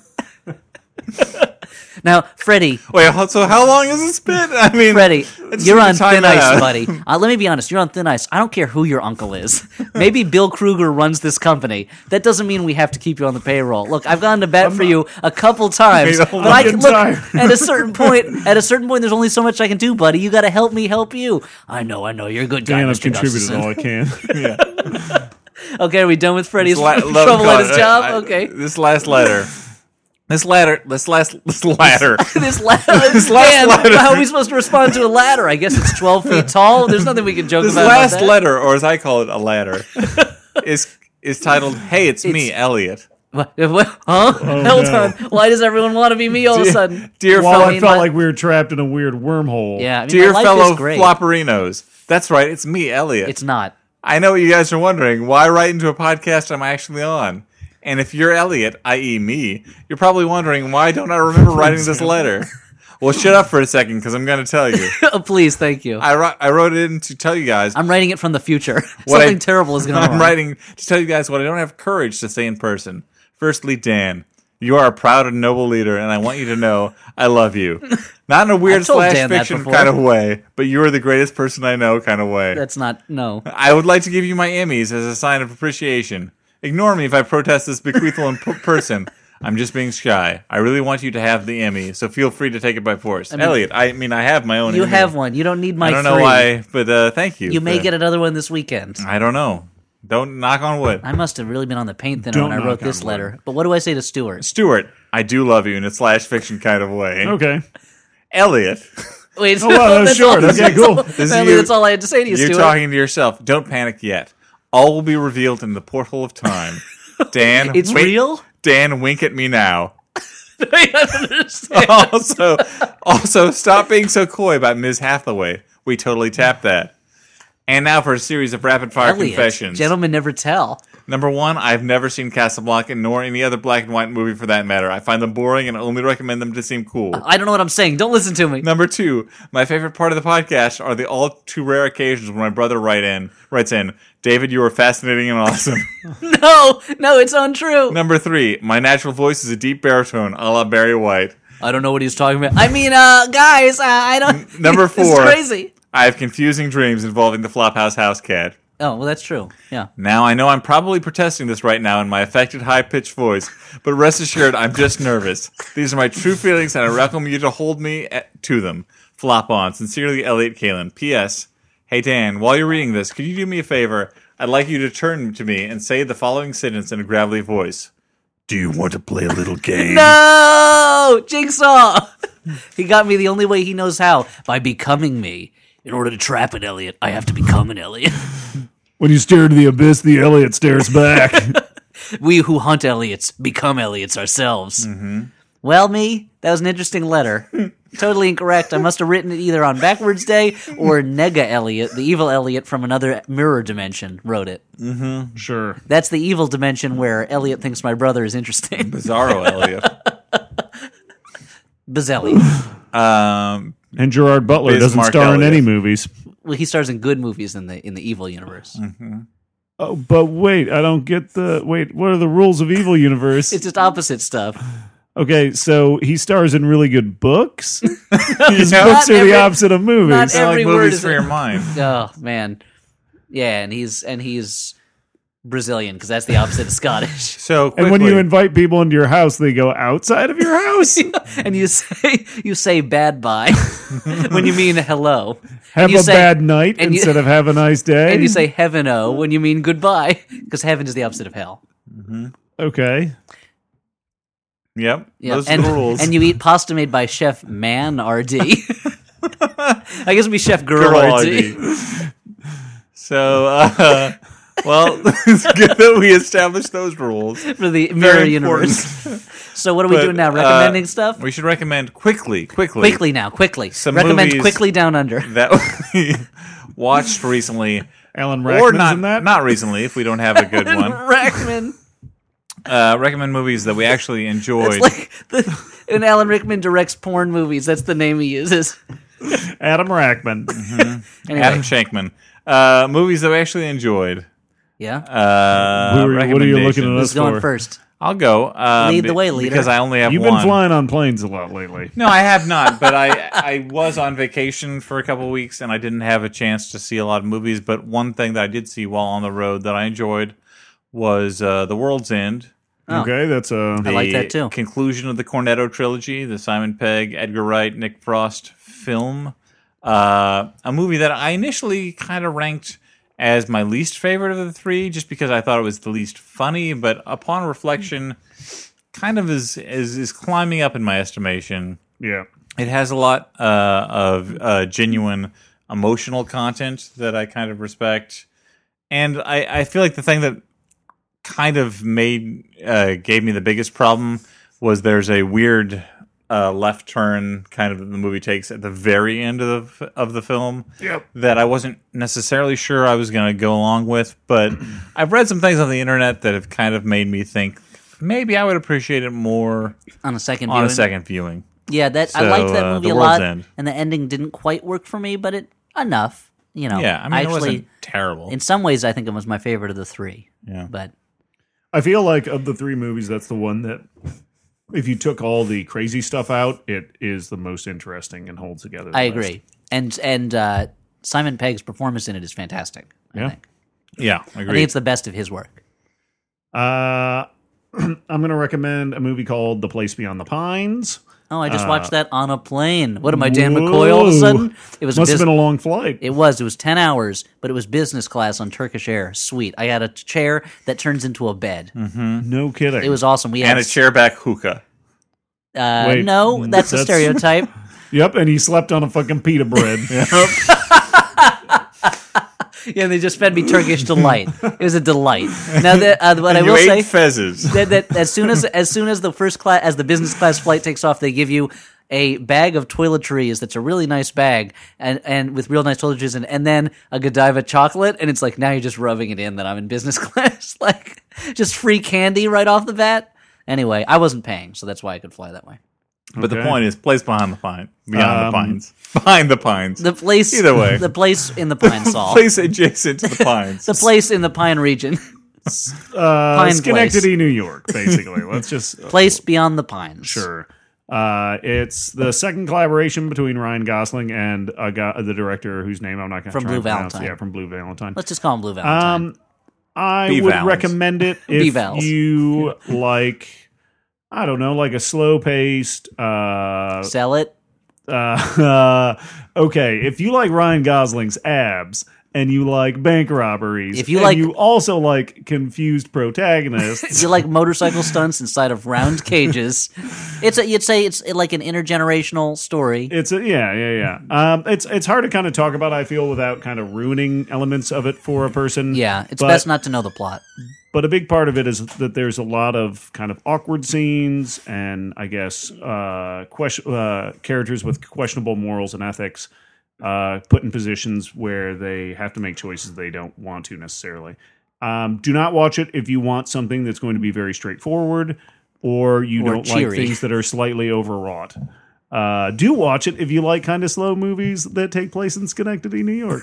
Speaker 3: Now, Freddie,
Speaker 1: Wait, ho- so how long has it been? I mean,
Speaker 3: Freddie,
Speaker 1: let's
Speaker 3: you're
Speaker 1: see the
Speaker 3: on
Speaker 1: time
Speaker 3: thin ice,
Speaker 1: out.
Speaker 3: buddy. Uh, let me be honest. You're on thin ice. I don't care who your uncle is. Maybe Bill Kruger runs this company. That doesn't mean we have to keep you on the payroll. Look, I've gone to bat for you a couple times,
Speaker 1: Wait,
Speaker 3: but I
Speaker 2: I'm
Speaker 3: can look
Speaker 2: tired.
Speaker 3: at a certain point. At a certain point, there's only so much I can do, buddy. You got to help me help you. I know, I know. You're a good guy,
Speaker 2: Dan, I've
Speaker 3: Mister
Speaker 2: contributed
Speaker 3: Gustafson.
Speaker 2: all I can.
Speaker 3: Okay, are we done with Freddie's
Speaker 1: La- love
Speaker 3: trouble at
Speaker 1: God,
Speaker 3: his job?
Speaker 1: I- I-
Speaker 3: Okay.
Speaker 1: This last letter. This ladder. This last. This ladder.
Speaker 3: This, la-
Speaker 1: last
Speaker 3: Man,
Speaker 1: letter.
Speaker 3: how are we supposed to respond to a ladder? I guess it's twelve feet tall. There's nothing we can joke
Speaker 1: This
Speaker 3: about.
Speaker 1: last
Speaker 3: about that.
Speaker 1: letter, or as I call it, a ladder, is is titled "Hey, it's, me, Elliot."
Speaker 3: What? What? Huh? Hold
Speaker 2: no.
Speaker 3: on. Why does everyone want to be me all of a sudden?
Speaker 1: Dear
Speaker 2: Well,
Speaker 1: fellow,
Speaker 2: I
Speaker 3: mean,
Speaker 2: felt
Speaker 3: my-
Speaker 2: like we were trapped in a weird wormhole.
Speaker 3: Yeah, I mean,
Speaker 1: dear
Speaker 3: my life
Speaker 1: fellow
Speaker 3: is great.
Speaker 1: flopperinos. That's right, it's me, Elliot.
Speaker 3: It's not.
Speaker 1: I know what you guys are wondering. Why write into a podcast I'm actually on? And if you're Elliot, that is me, you're probably wondering, why don't I remember writing this letter? Well, shut up for a second, because I'm going to tell you.
Speaker 3: Oh, please, thank you.
Speaker 1: I, wrote, I wrote it in to tell you guys.
Speaker 3: I'm writing it from the future.
Speaker 1: What
Speaker 3: Something
Speaker 1: I-
Speaker 3: terrible is going
Speaker 1: I'm
Speaker 3: on.
Speaker 1: writing to tell you guys what I don't have courage to say in person. Firstly, Dan, You are a proud and noble leader, and I want you to know I love you. Not in a weird
Speaker 3: I've told
Speaker 1: slash
Speaker 3: Dan that
Speaker 1: fiction
Speaker 3: before.
Speaker 1: kind of way, but you are the greatest person I know kind of way.
Speaker 3: That's not no.
Speaker 1: I would like to give you my Emmys as a sign of appreciation. Ignore me if I protest this bequeathal in p- person. I'm just being shy. I really want you to have the Emmy, so feel free to take it by force.
Speaker 3: mean-
Speaker 1: Elliot, I mean, I have my own
Speaker 3: You
Speaker 1: Emmy.
Speaker 3: have one. You don't need my
Speaker 1: I don't
Speaker 3: three.
Speaker 1: know why, but uh, thank you.
Speaker 3: You may
Speaker 1: for-
Speaker 3: get another one this weekend.
Speaker 1: I don't know. Don't knock on wood.
Speaker 3: I must have really been on the paint thinner
Speaker 2: Don't
Speaker 3: when I
Speaker 2: knock
Speaker 3: wrote
Speaker 2: on
Speaker 3: this
Speaker 2: wood.
Speaker 3: letter. But what do I say to Stuart?
Speaker 1: Stuart, I do love you in a slash fiction kind of way.
Speaker 2: Okay.
Speaker 1: Elliot,
Speaker 3: Wait,
Speaker 2: Oh, wow, that was
Speaker 3: that's
Speaker 2: short.
Speaker 3: all-
Speaker 2: Okay, cool.
Speaker 1: This is
Speaker 3: Apparently
Speaker 1: you-
Speaker 3: that's all I had to say to you,
Speaker 1: you're
Speaker 3: Stuart.
Speaker 1: talking to yourself. Don't panic yet. All will be revealed in the portal of time. Dan,
Speaker 3: It's
Speaker 1: wink-
Speaker 3: real?
Speaker 1: Dan, wink at me now.
Speaker 3: I don't understand.
Speaker 1: also, also, stop being so coy about Miz Hathaway. We totally tapped that. And now for a series of rapid fire
Speaker 3: Elliot,
Speaker 1: confessions.
Speaker 3: gentlemen never tell.
Speaker 1: Number one, I've never seen Casablanca nor any other black and white movie for that matter. I find them boring and only recommend them to seem cool.
Speaker 3: I don't know what I'm saying. Don't listen to me.
Speaker 1: Number two, my favorite part of the podcast are the all too rare occasions when my brother write in, writes in, David, you are fascinating and awesome.
Speaker 3: No, no, it's untrue.
Speaker 1: Number three, my natural voice is a deep baritone, a la Barry White.
Speaker 3: I don't know what he's talking about. I mean, uh, guys, uh, I don't.
Speaker 1: Number
Speaker 3: It's
Speaker 1: four.
Speaker 3: crazy.
Speaker 1: I have confusing dreams involving the Flophouse house cat.
Speaker 3: Oh, well, that's true. Yeah.
Speaker 1: Now, I know I'm probably protesting this right now in my affected high-pitched voice, but rest assured, I'm just nervous. These are my true feelings, and I welcome you to hold me at, to them. Flop on. Sincerely, Elliot Kalin. P S. Hey, Dan, while you're reading this, could you do me a favor? I'd like you to turn to me and say the following sentence in a gravelly voice. Do you want to play a little game?
Speaker 3: No! Jigsaw! He got me the only way he knows how, by becoming me. In order to trap an Elliot, I have to become an Elliot.
Speaker 2: When you stare into the abyss, the Elliot stares back.
Speaker 3: We who hunt Elliots become Elliots ourselves.
Speaker 1: Mm-hmm.
Speaker 3: Well, me, that was an interesting letter. Totally incorrect. I must have written it either on Backwards Day or Nega Elliot, the evil Elliot from another mirror dimension, wrote it.
Speaker 2: Sure.
Speaker 3: That's the evil dimension where Elliot thinks my brother is interesting.
Speaker 1: Bizarro Elliot.
Speaker 3: Bazelli.
Speaker 1: Um,
Speaker 2: And Gerard Butler doesn't
Speaker 1: Bismarck
Speaker 2: star in
Speaker 1: Elliot.
Speaker 2: any movies.
Speaker 3: Well, he stars in good movies in the in the evil universe.
Speaker 2: Oh, but wait, I don't get the wait. What are the rules of Evil Universe?
Speaker 3: It's just opposite stuff.
Speaker 2: Okay, so he stars in really good books. His
Speaker 1: know?
Speaker 2: books
Speaker 3: Not
Speaker 2: are
Speaker 3: every-
Speaker 2: the opposite of movies.
Speaker 3: not
Speaker 1: it's not
Speaker 3: Every
Speaker 1: like
Speaker 3: word
Speaker 1: movies
Speaker 3: is
Speaker 1: for
Speaker 3: a-
Speaker 1: your mind.
Speaker 3: Oh man, yeah, and he's and he's Brazilian because that's the opposite of Scottish.
Speaker 1: So quickly,
Speaker 2: and when you invite people into your house, they go outside of your house.
Speaker 3: And you say you say bad bye when you mean hello.
Speaker 2: Have
Speaker 3: And you
Speaker 2: a
Speaker 3: say-
Speaker 2: bad night
Speaker 3: and you-
Speaker 2: instead of have a nice day.
Speaker 3: And you say heaven o when you mean goodbye because heaven is the opposite of hell.
Speaker 2: okay.
Speaker 1: Yep,
Speaker 3: Yeah,
Speaker 1: those
Speaker 3: and,
Speaker 1: are the rules.
Speaker 3: and you eat pasta made by Chef Man R D. I guess it'd be Chef Girl,
Speaker 1: Girl
Speaker 3: R D.
Speaker 1: R D. So, uh, well, it's good that we established those rules.
Speaker 3: For the mirror
Speaker 1: Very
Speaker 3: universe.
Speaker 1: important.
Speaker 3: So what are we
Speaker 1: But,
Speaker 3: doing now?
Speaker 1: uh,
Speaker 3: Recommending stuff?
Speaker 1: We should recommend quickly, quickly,
Speaker 3: Quickly now, quickly.
Speaker 1: Some
Speaker 3: Recommend
Speaker 1: movies-
Speaker 3: quickly down under.
Speaker 1: that we watched recently,
Speaker 2: Alan
Speaker 1: or
Speaker 2: Rickman's
Speaker 1: not
Speaker 2: in that.
Speaker 1: not recently if we don't have a good one.
Speaker 3: Rackman.
Speaker 1: Uh, recommend movies that we actually enjoyed.
Speaker 3: It's like the, and Alan Rickman directs porn movies. That's the name he uses.
Speaker 2: Adam Rackman.
Speaker 3: Anyway,
Speaker 1: Adam Shankman. Uh, movies that we actually enjoyed.
Speaker 3: yeah.
Speaker 1: Uh,
Speaker 2: Who are- what are you looking at
Speaker 1: recommendations.
Speaker 2: us
Speaker 3: Who's going
Speaker 2: for?
Speaker 3: first?
Speaker 1: I'll go. Uh,
Speaker 3: Lead the
Speaker 1: be-
Speaker 3: way, leader.
Speaker 1: Because I only have
Speaker 2: You've
Speaker 1: one.
Speaker 2: been flying on planes a lot lately.
Speaker 1: No, I have not. But I I was on vacation for a couple of weeks, and I didn't have a chance to see a lot of movies. But one thing that I did see while on the road that I enjoyed was uh, The World's End.
Speaker 3: Oh.
Speaker 2: Okay, that's uh,
Speaker 3: I like that too.
Speaker 1: Conclusion of the Cornetto trilogy, the Simon Pegg, Edgar Wright, Nick Frost film. Uh, a movie that I initially kind of ranked as my least favorite of the three, just because I thought it was the least funny. But upon reflection, kind of is is, is climbing up in my estimation.
Speaker 2: yeah.
Speaker 1: It has a lot uh, of uh, genuine emotional content that I kind of respect, and I, I feel like the thing that kind of made uh, gave me the biggest problem was there's a weird uh, left turn kind of that the movie takes at the very end of the of the film
Speaker 2: Yep.
Speaker 1: that I wasn't necessarily sure I was going to go along with, but I've read some things on the internet that have kind of made me think maybe I would appreciate it more
Speaker 3: On a second
Speaker 1: on
Speaker 3: viewing.
Speaker 1: a second viewing.
Speaker 3: Yeah, that I
Speaker 1: So,
Speaker 3: liked that
Speaker 1: uh,
Speaker 3: movie
Speaker 1: The
Speaker 3: a
Speaker 1: World's
Speaker 3: lot,
Speaker 1: End.
Speaker 3: and the ending didn't quite work for me, but it enough. You know,
Speaker 1: Yeah, I mean, it
Speaker 3: actually,
Speaker 1: wasn't terrible.
Speaker 3: in some ways, I think it was my favorite of the three.
Speaker 1: Yeah.
Speaker 3: But
Speaker 2: I feel like of the three movies, that's the one that if you took all the crazy stuff out, it is the most interesting and holds together. the
Speaker 3: I
Speaker 2: best.
Speaker 3: agree. And and uh, Simon Pegg's performance in it is fantastic. I
Speaker 2: Yeah.
Speaker 3: think.
Speaker 1: Yeah,
Speaker 3: I think
Speaker 1: agreed.
Speaker 3: it's the best of his work.
Speaker 2: Uh, I'm going to recommend a movie called The Place Beyond the Pines.
Speaker 3: Oh, I just watched that on a plane. What am I, Dan McCoy all of a
Speaker 2: Whoa.
Speaker 3: sudden? It was
Speaker 2: Must
Speaker 3: bus-
Speaker 2: have been a long flight.
Speaker 3: It was. It was ten hours, but it was business class on Turkish Air. Sweet. I had a chair that turns into a bed.
Speaker 2: No kidding.
Speaker 3: It was awesome. We had
Speaker 1: and a chairback hookah.
Speaker 3: Uh,
Speaker 2: Wait,
Speaker 3: no, that's a
Speaker 2: that's-
Speaker 3: stereotype.
Speaker 2: Yep, and he slept on a fucking pita bread.
Speaker 3: Yeah, they just fed me Turkish delight. It was a delight. Now, that, uh, what I
Speaker 1: And you
Speaker 3: will
Speaker 1: ate
Speaker 3: say
Speaker 1: fezzes.
Speaker 3: that, that as soon as as soon as the first class as the business class flight takes off, they give you a bag of toiletries. That's a really nice bag, and and with real nice toiletries, and and then a Godiva chocolate, and it's like now you're just rubbing it in that I'm in business class, like just free candy right off the bat. Anyway, I wasn't paying, so that's why I could fly that way.
Speaker 1: But the
Speaker 2: Okay.
Speaker 1: point is, place behind the pine, beyond
Speaker 2: Um,
Speaker 1: the pines, behind the pines,
Speaker 3: The place,
Speaker 1: Either way.
Speaker 3: the place in the Pine Sol,
Speaker 1: place adjacent to the pines.
Speaker 3: the place in the Pine region,
Speaker 2: Uh,
Speaker 3: Pine
Speaker 2: Schenectady, New York, basically. Let's just...
Speaker 3: place beyond the pines.
Speaker 2: Sure. Uh, it's the second collaboration between Ryan Gosling and uh, go- the director whose name I'm not going to
Speaker 3: From
Speaker 2: try
Speaker 3: Blue
Speaker 2: and pronounce.
Speaker 3: Valentine.
Speaker 2: Yeah, from Blue Valentine.
Speaker 3: Let's just call him Blue Valentine.
Speaker 2: Um, I
Speaker 1: Be
Speaker 2: would
Speaker 1: Valens.
Speaker 2: recommend it if
Speaker 3: Vals.
Speaker 2: you like, I don't know, like a slow-paced... Uh,
Speaker 3: Sell it.
Speaker 2: uh, uh, okay, if you like Ryan Gosling's abs and you like bank robberies,
Speaker 3: If you
Speaker 2: and
Speaker 3: like-
Speaker 2: you also like confused protagonists,
Speaker 3: If you like motorcycle stunts inside of round cages, it's a, you'd say it's like an intergenerational story.
Speaker 2: it's a yeah, yeah, yeah. Um, it's it's hard to kind of talk about. I feel without kind of ruining elements of it for a person.
Speaker 3: Yeah, it's
Speaker 2: but,
Speaker 3: best not to know the plot.
Speaker 2: But a big part of it is that there's a lot of kind of awkward scenes and I guess uh, question, uh, characters with questionable morals and ethics uh, put in positions where they have to make choices they don't want to necessarily. Um, do not watch it if you want something that's going to be very straightforward or you
Speaker 3: Or
Speaker 2: don't
Speaker 3: cheery.
Speaker 2: like things that are slightly overwrought. Uh, do watch it if you like kind of slow movies that take place in Schenectady, New York.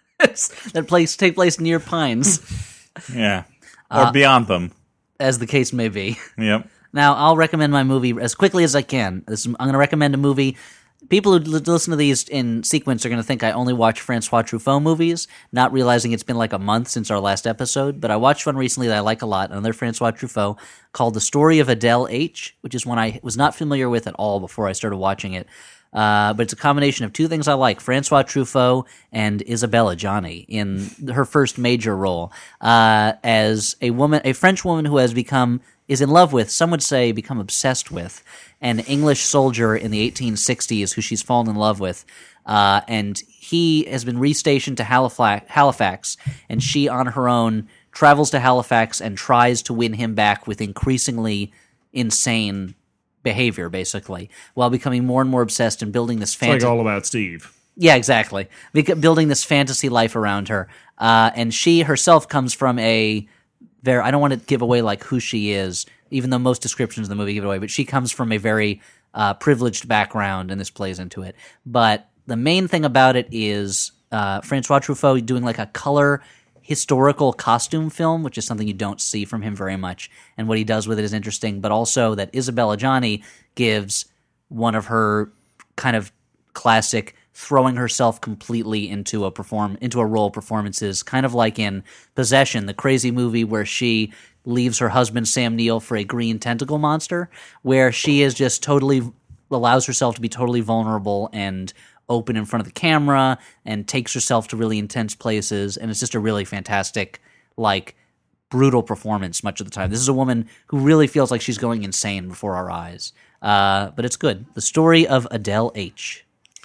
Speaker 3: That place take place near Pines,
Speaker 1: Yeah, or beyond them.
Speaker 3: as the case may be.
Speaker 1: Yep.
Speaker 3: Now, I'll recommend my movie as quickly as I can. This, I'm going to recommend a movie. People who li- listen to these in sequence are going to think I only watch Francois Truffaut movies, not realizing it's been like a month since our last episode. But I watched one recently that I like a lot, another Francois Truffaut, called The Story of Adele H., which is one I was not familiar with at all before I started watching it. Uh, but it's a combination of two things I like: Francois Truffaut and Isabella Johnny in her first major role uh, as a woman, a French woman who has become is in love with, some would say, become obsessed with, an English soldier in the eighteen sixties who she's fallen in love with, uh, and he has been restationed to Halifax, Halifax, and she on her own travels to Halifax and tries to win him back with increasingly insane behavior, basically, while becoming more and more obsessed and building this
Speaker 2: It's like
Speaker 3: fantasy.
Speaker 2: All About Steve.
Speaker 3: Yeah, exactly. Beca- building this fantasy life around her, uh, and she herself comes from a very. I don't want to give away like who she is, even though most descriptions of the movie give it away. But she comes from a very uh, privileged background, and this plays into it. But the main thing about it is uh, Francois Truffaut doing like a color historical costume film, which is something you don't see from him very much. And what he does with it is interesting, but also that Isabella Johnny gives one of her kind of classic throwing herself completely into a perform into a role performances, kind of like in Possession, the crazy movie where she leaves her husband Sam Neill for a green tentacle monster, where she is just totally allows herself to be totally vulnerable and open in front of the camera and takes herself to really intense places, and it's just a really fantastic, like, brutal performance much of the time. This is a woman who really feels like she's going insane before our eyes. Uh, but it's good. The Story of Adele H.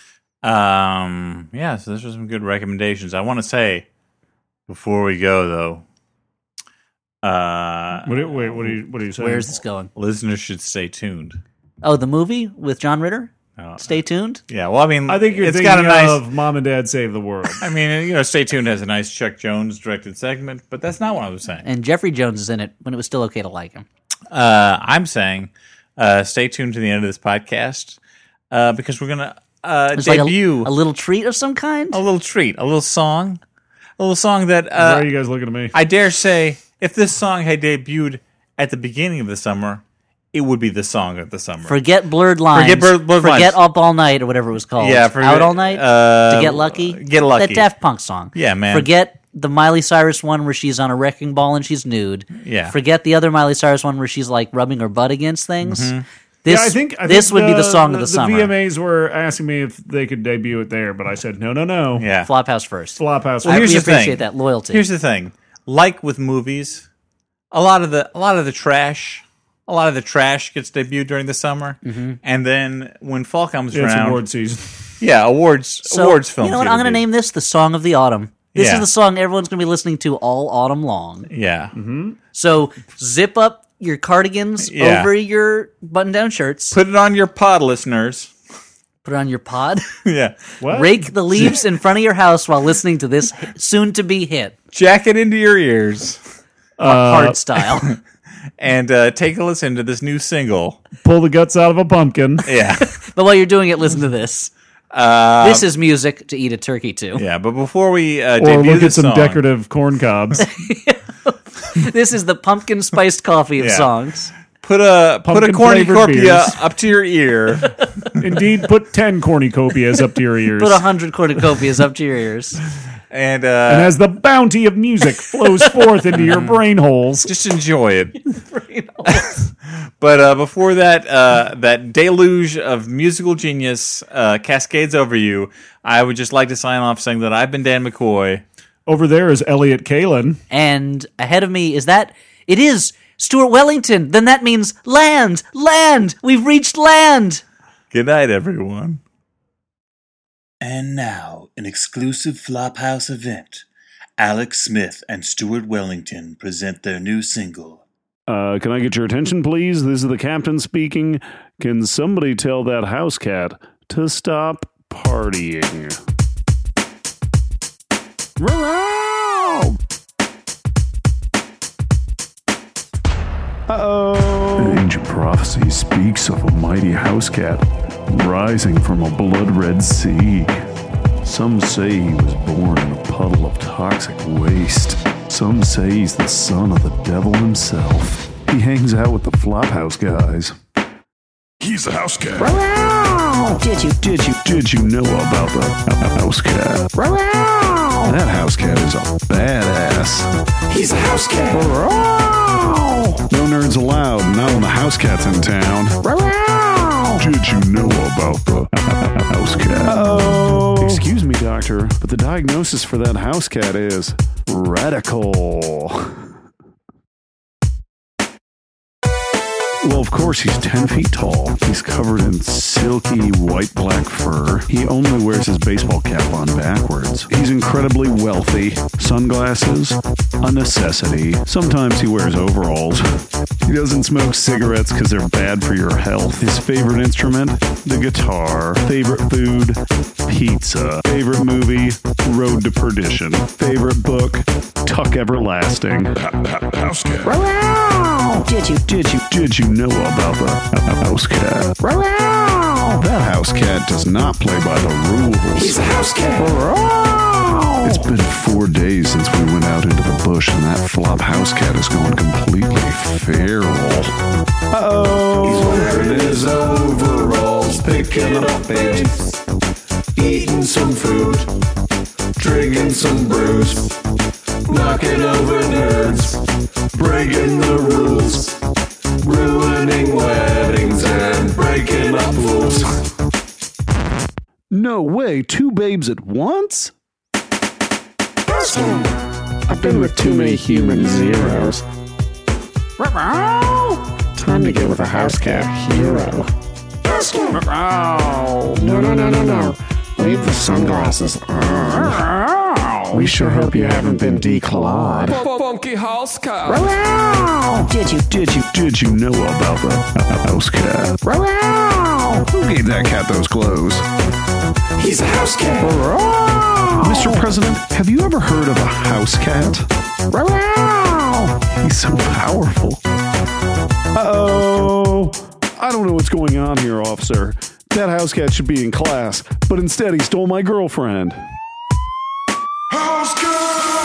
Speaker 1: Um. Yeah. So those are some good recommendations. I want to say before we go though. Uh,
Speaker 2: What do, wait, what do you what do you say?
Speaker 3: Where's this going?
Speaker 1: listeners should stay tuned.
Speaker 3: Oh, the movie with John Ritter?
Speaker 1: Oh.
Speaker 3: Stay tuned.
Speaker 1: Yeah. Well, I mean,
Speaker 2: I think you're
Speaker 1: it's
Speaker 2: thinking
Speaker 1: got a nice.
Speaker 2: of Mom and Dad Save the World.
Speaker 1: I mean, you know, Stay Tuned has a nice Chuck Jones directed segment, but that's not what I was saying.
Speaker 3: And Jeffrey Jones is in it when it was still okay to like him.
Speaker 1: Uh, I'm saying, uh, stay tuned to the end of this podcast uh, because we're gonna uh,
Speaker 3: It's like a,
Speaker 1: debut
Speaker 3: a little treat of some kind.
Speaker 1: a little treat, a little song, a little song that
Speaker 2: Why
Speaker 1: uh,
Speaker 2: are you guys looking at me?
Speaker 1: I dare say, if this song had debuted at the beginning of the summer, it would be the song of the summer.
Speaker 3: Forget Blurred Lines.
Speaker 1: Forget Blurred- Blurred
Speaker 3: Forget
Speaker 1: Lines.
Speaker 3: Up All Night or whatever it was called.
Speaker 1: Yeah, forget-
Speaker 3: Out All Night?
Speaker 1: uh,
Speaker 3: to Get Lucky?
Speaker 1: Get Lucky.
Speaker 3: That Daft Punk song.
Speaker 1: Yeah, man.
Speaker 3: Forget the Miley Cyrus one where she's on a wrecking ball and she's nude.
Speaker 1: Yeah.
Speaker 3: Forget the other Miley Cyrus one where she's like rubbing her butt against things. This,
Speaker 2: yeah, I think I
Speaker 3: this
Speaker 2: think
Speaker 3: would be the song of the,
Speaker 2: the
Speaker 3: summer.
Speaker 2: V M As were asking me if they could debut it there, but I said no, no, no.
Speaker 1: Yeah.
Speaker 3: Flophouse first.
Speaker 2: Flophouse.
Speaker 3: I
Speaker 1: here's
Speaker 3: we
Speaker 1: the thing.
Speaker 3: appreciate that loyalty.
Speaker 1: Here's the thing. Like with movies, a lot of the a lot of the trash, a lot of the trash gets debuted during the summer,
Speaker 3: Mm-hmm.
Speaker 1: and then when fall comes
Speaker 2: it's
Speaker 1: around,
Speaker 2: award season.
Speaker 1: yeah, awards
Speaker 3: So,
Speaker 1: awards films.
Speaker 3: You know what?
Speaker 1: get
Speaker 3: I'm going to
Speaker 1: debuted.
Speaker 3: name this the song of the autumn. This
Speaker 1: Yeah.
Speaker 3: is the song everyone's going to be listening to all autumn long.
Speaker 1: Yeah,
Speaker 3: So zip up your cardigans
Speaker 1: Yeah.
Speaker 3: over your button-down shirts.
Speaker 1: put it on your pod, listeners.
Speaker 3: Put it on your pod.
Speaker 1: Yeah,
Speaker 2: What?
Speaker 3: Rake the leaves in front of your house while listening to this soon-to-be hit,
Speaker 1: jack it into your ears
Speaker 3: hard style.
Speaker 1: and uh, take a listen to this new single.
Speaker 2: Pull the guts out of a pumpkin.
Speaker 1: Yeah,
Speaker 3: But while you're doing it, listen to this.
Speaker 1: uh,
Speaker 3: This is music to eat a turkey to.
Speaker 1: yeah. But before we uh,
Speaker 2: Or
Speaker 1: debut
Speaker 2: look
Speaker 1: this
Speaker 2: at some
Speaker 1: song,
Speaker 2: decorative corn cobs.
Speaker 3: This is the pumpkin spiced coffee of
Speaker 1: Yeah.
Speaker 3: songs.
Speaker 1: put a put a
Speaker 2: Pumpkin
Speaker 1: cornucopia
Speaker 2: flavored beers.
Speaker 1: up to your ear.
Speaker 2: Indeed, put ten cornucopias up to your ears.
Speaker 3: Put a hundred cornucopias up to your ears.
Speaker 1: And,
Speaker 2: and
Speaker 1: uh,
Speaker 2: as the bounty of music flows forth into your brain holes,
Speaker 1: just enjoy it. But uh, before that, uh, that deluge of musical genius uh, cascades over you, I would just like to sign off saying that I've been Dan McCoy.
Speaker 2: over there is Elliot Kalin.
Speaker 3: And ahead of me is that it is Stuart Wellington. Then that means land, land. We've reached land.
Speaker 1: Good night, everyone.
Speaker 4: And now, an exclusive Flophouse event. Alex Smith and Stuart Wellington present their new single.
Speaker 2: Uh, can I get your attention, please? This is the captain speaking. Can somebody tell that house cat to stop partying? Row! Uh-oh. An ancient prophecy speaks of a mighty house cat rising from a blood-red sea. Some say he was born in a puddle of toxic waste. Some say he's the son of the devil himself. He hangs out with the Flophouse guys.
Speaker 5: He's a house cat.
Speaker 2: Did you, did you, did you know about the house cat? That house cat is a badass.
Speaker 5: He's a house cat.
Speaker 2: No nerds allowed, not when the house cat's in town. Did you know about the house cat? Uh-oh. Excuse me, doctor, but the diagnosis for that house cat is radical. Well, of course, he's ten feet tall. He's covered in silky white-black fur. He only wears his baseball cap on backwards. He's incredibly wealthy. Sunglasses, a necessity. Sometimes he wears overalls. He doesn't smoke cigarettes because they're bad for your health. His favorite instrument, the guitar. Favorite food, pizza. Favorite movie, Road to Perdition. Favorite book, Tuck Everlasting.
Speaker 5: House cat.
Speaker 2: Did you, did you, did you know about the house cat? That house cat does not play by the rules.
Speaker 5: He's a house cat.
Speaker 2: It's been four days since we went out into the bush, and that flop house cat is going completely feral. Uh-oh.
Speaker 5: He's wearing his overalls, picking up eggs, eating some food, drinking some brews, knocking over nerds, breaking the rules, ruining weddings and breaking up fools.
Speaker 2: No way, two babes at once?
Speaker 6: I've been with too many human zeros. Time to get with a house cat hero. No, no, no, no, no. Leave the sunglasses on. We sure hope you haven't been declawed.
Speaker 5: Funky house cat.
Speaker 2: Did you, did you, did you know about the house cat? Who gave that cat those clothes?
Speaker 5: He's a house cat.
Speaker 2: Mister President, have you ever heard of a house cat? He's so powerful. Uh-oh. I don't know what's going on here, officer. That house cat should be in class, but instead he stole my girlfriend.
Speaker 5: House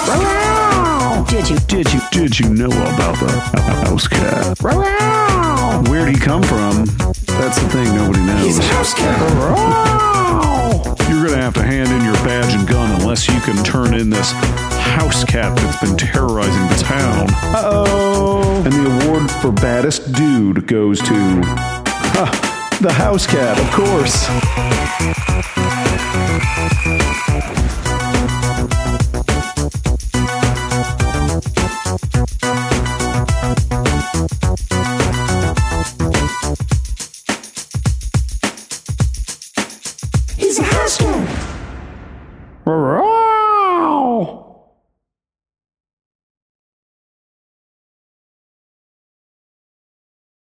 Speaker 5: cat.
Speaker 2: Did you, did you, did you know about the house cat? Where'd he come from? That's the thing nobody knows.
Speaker 5: He's a house cat.
Speaker 2: You're going to have to hand in your badge and gun unless you can turn in this house cat that's been terrorizing the town. Uh-oh. And the award for baddest dude goes to huh, the house cat, of course.
Speaker 5: He's a house cat.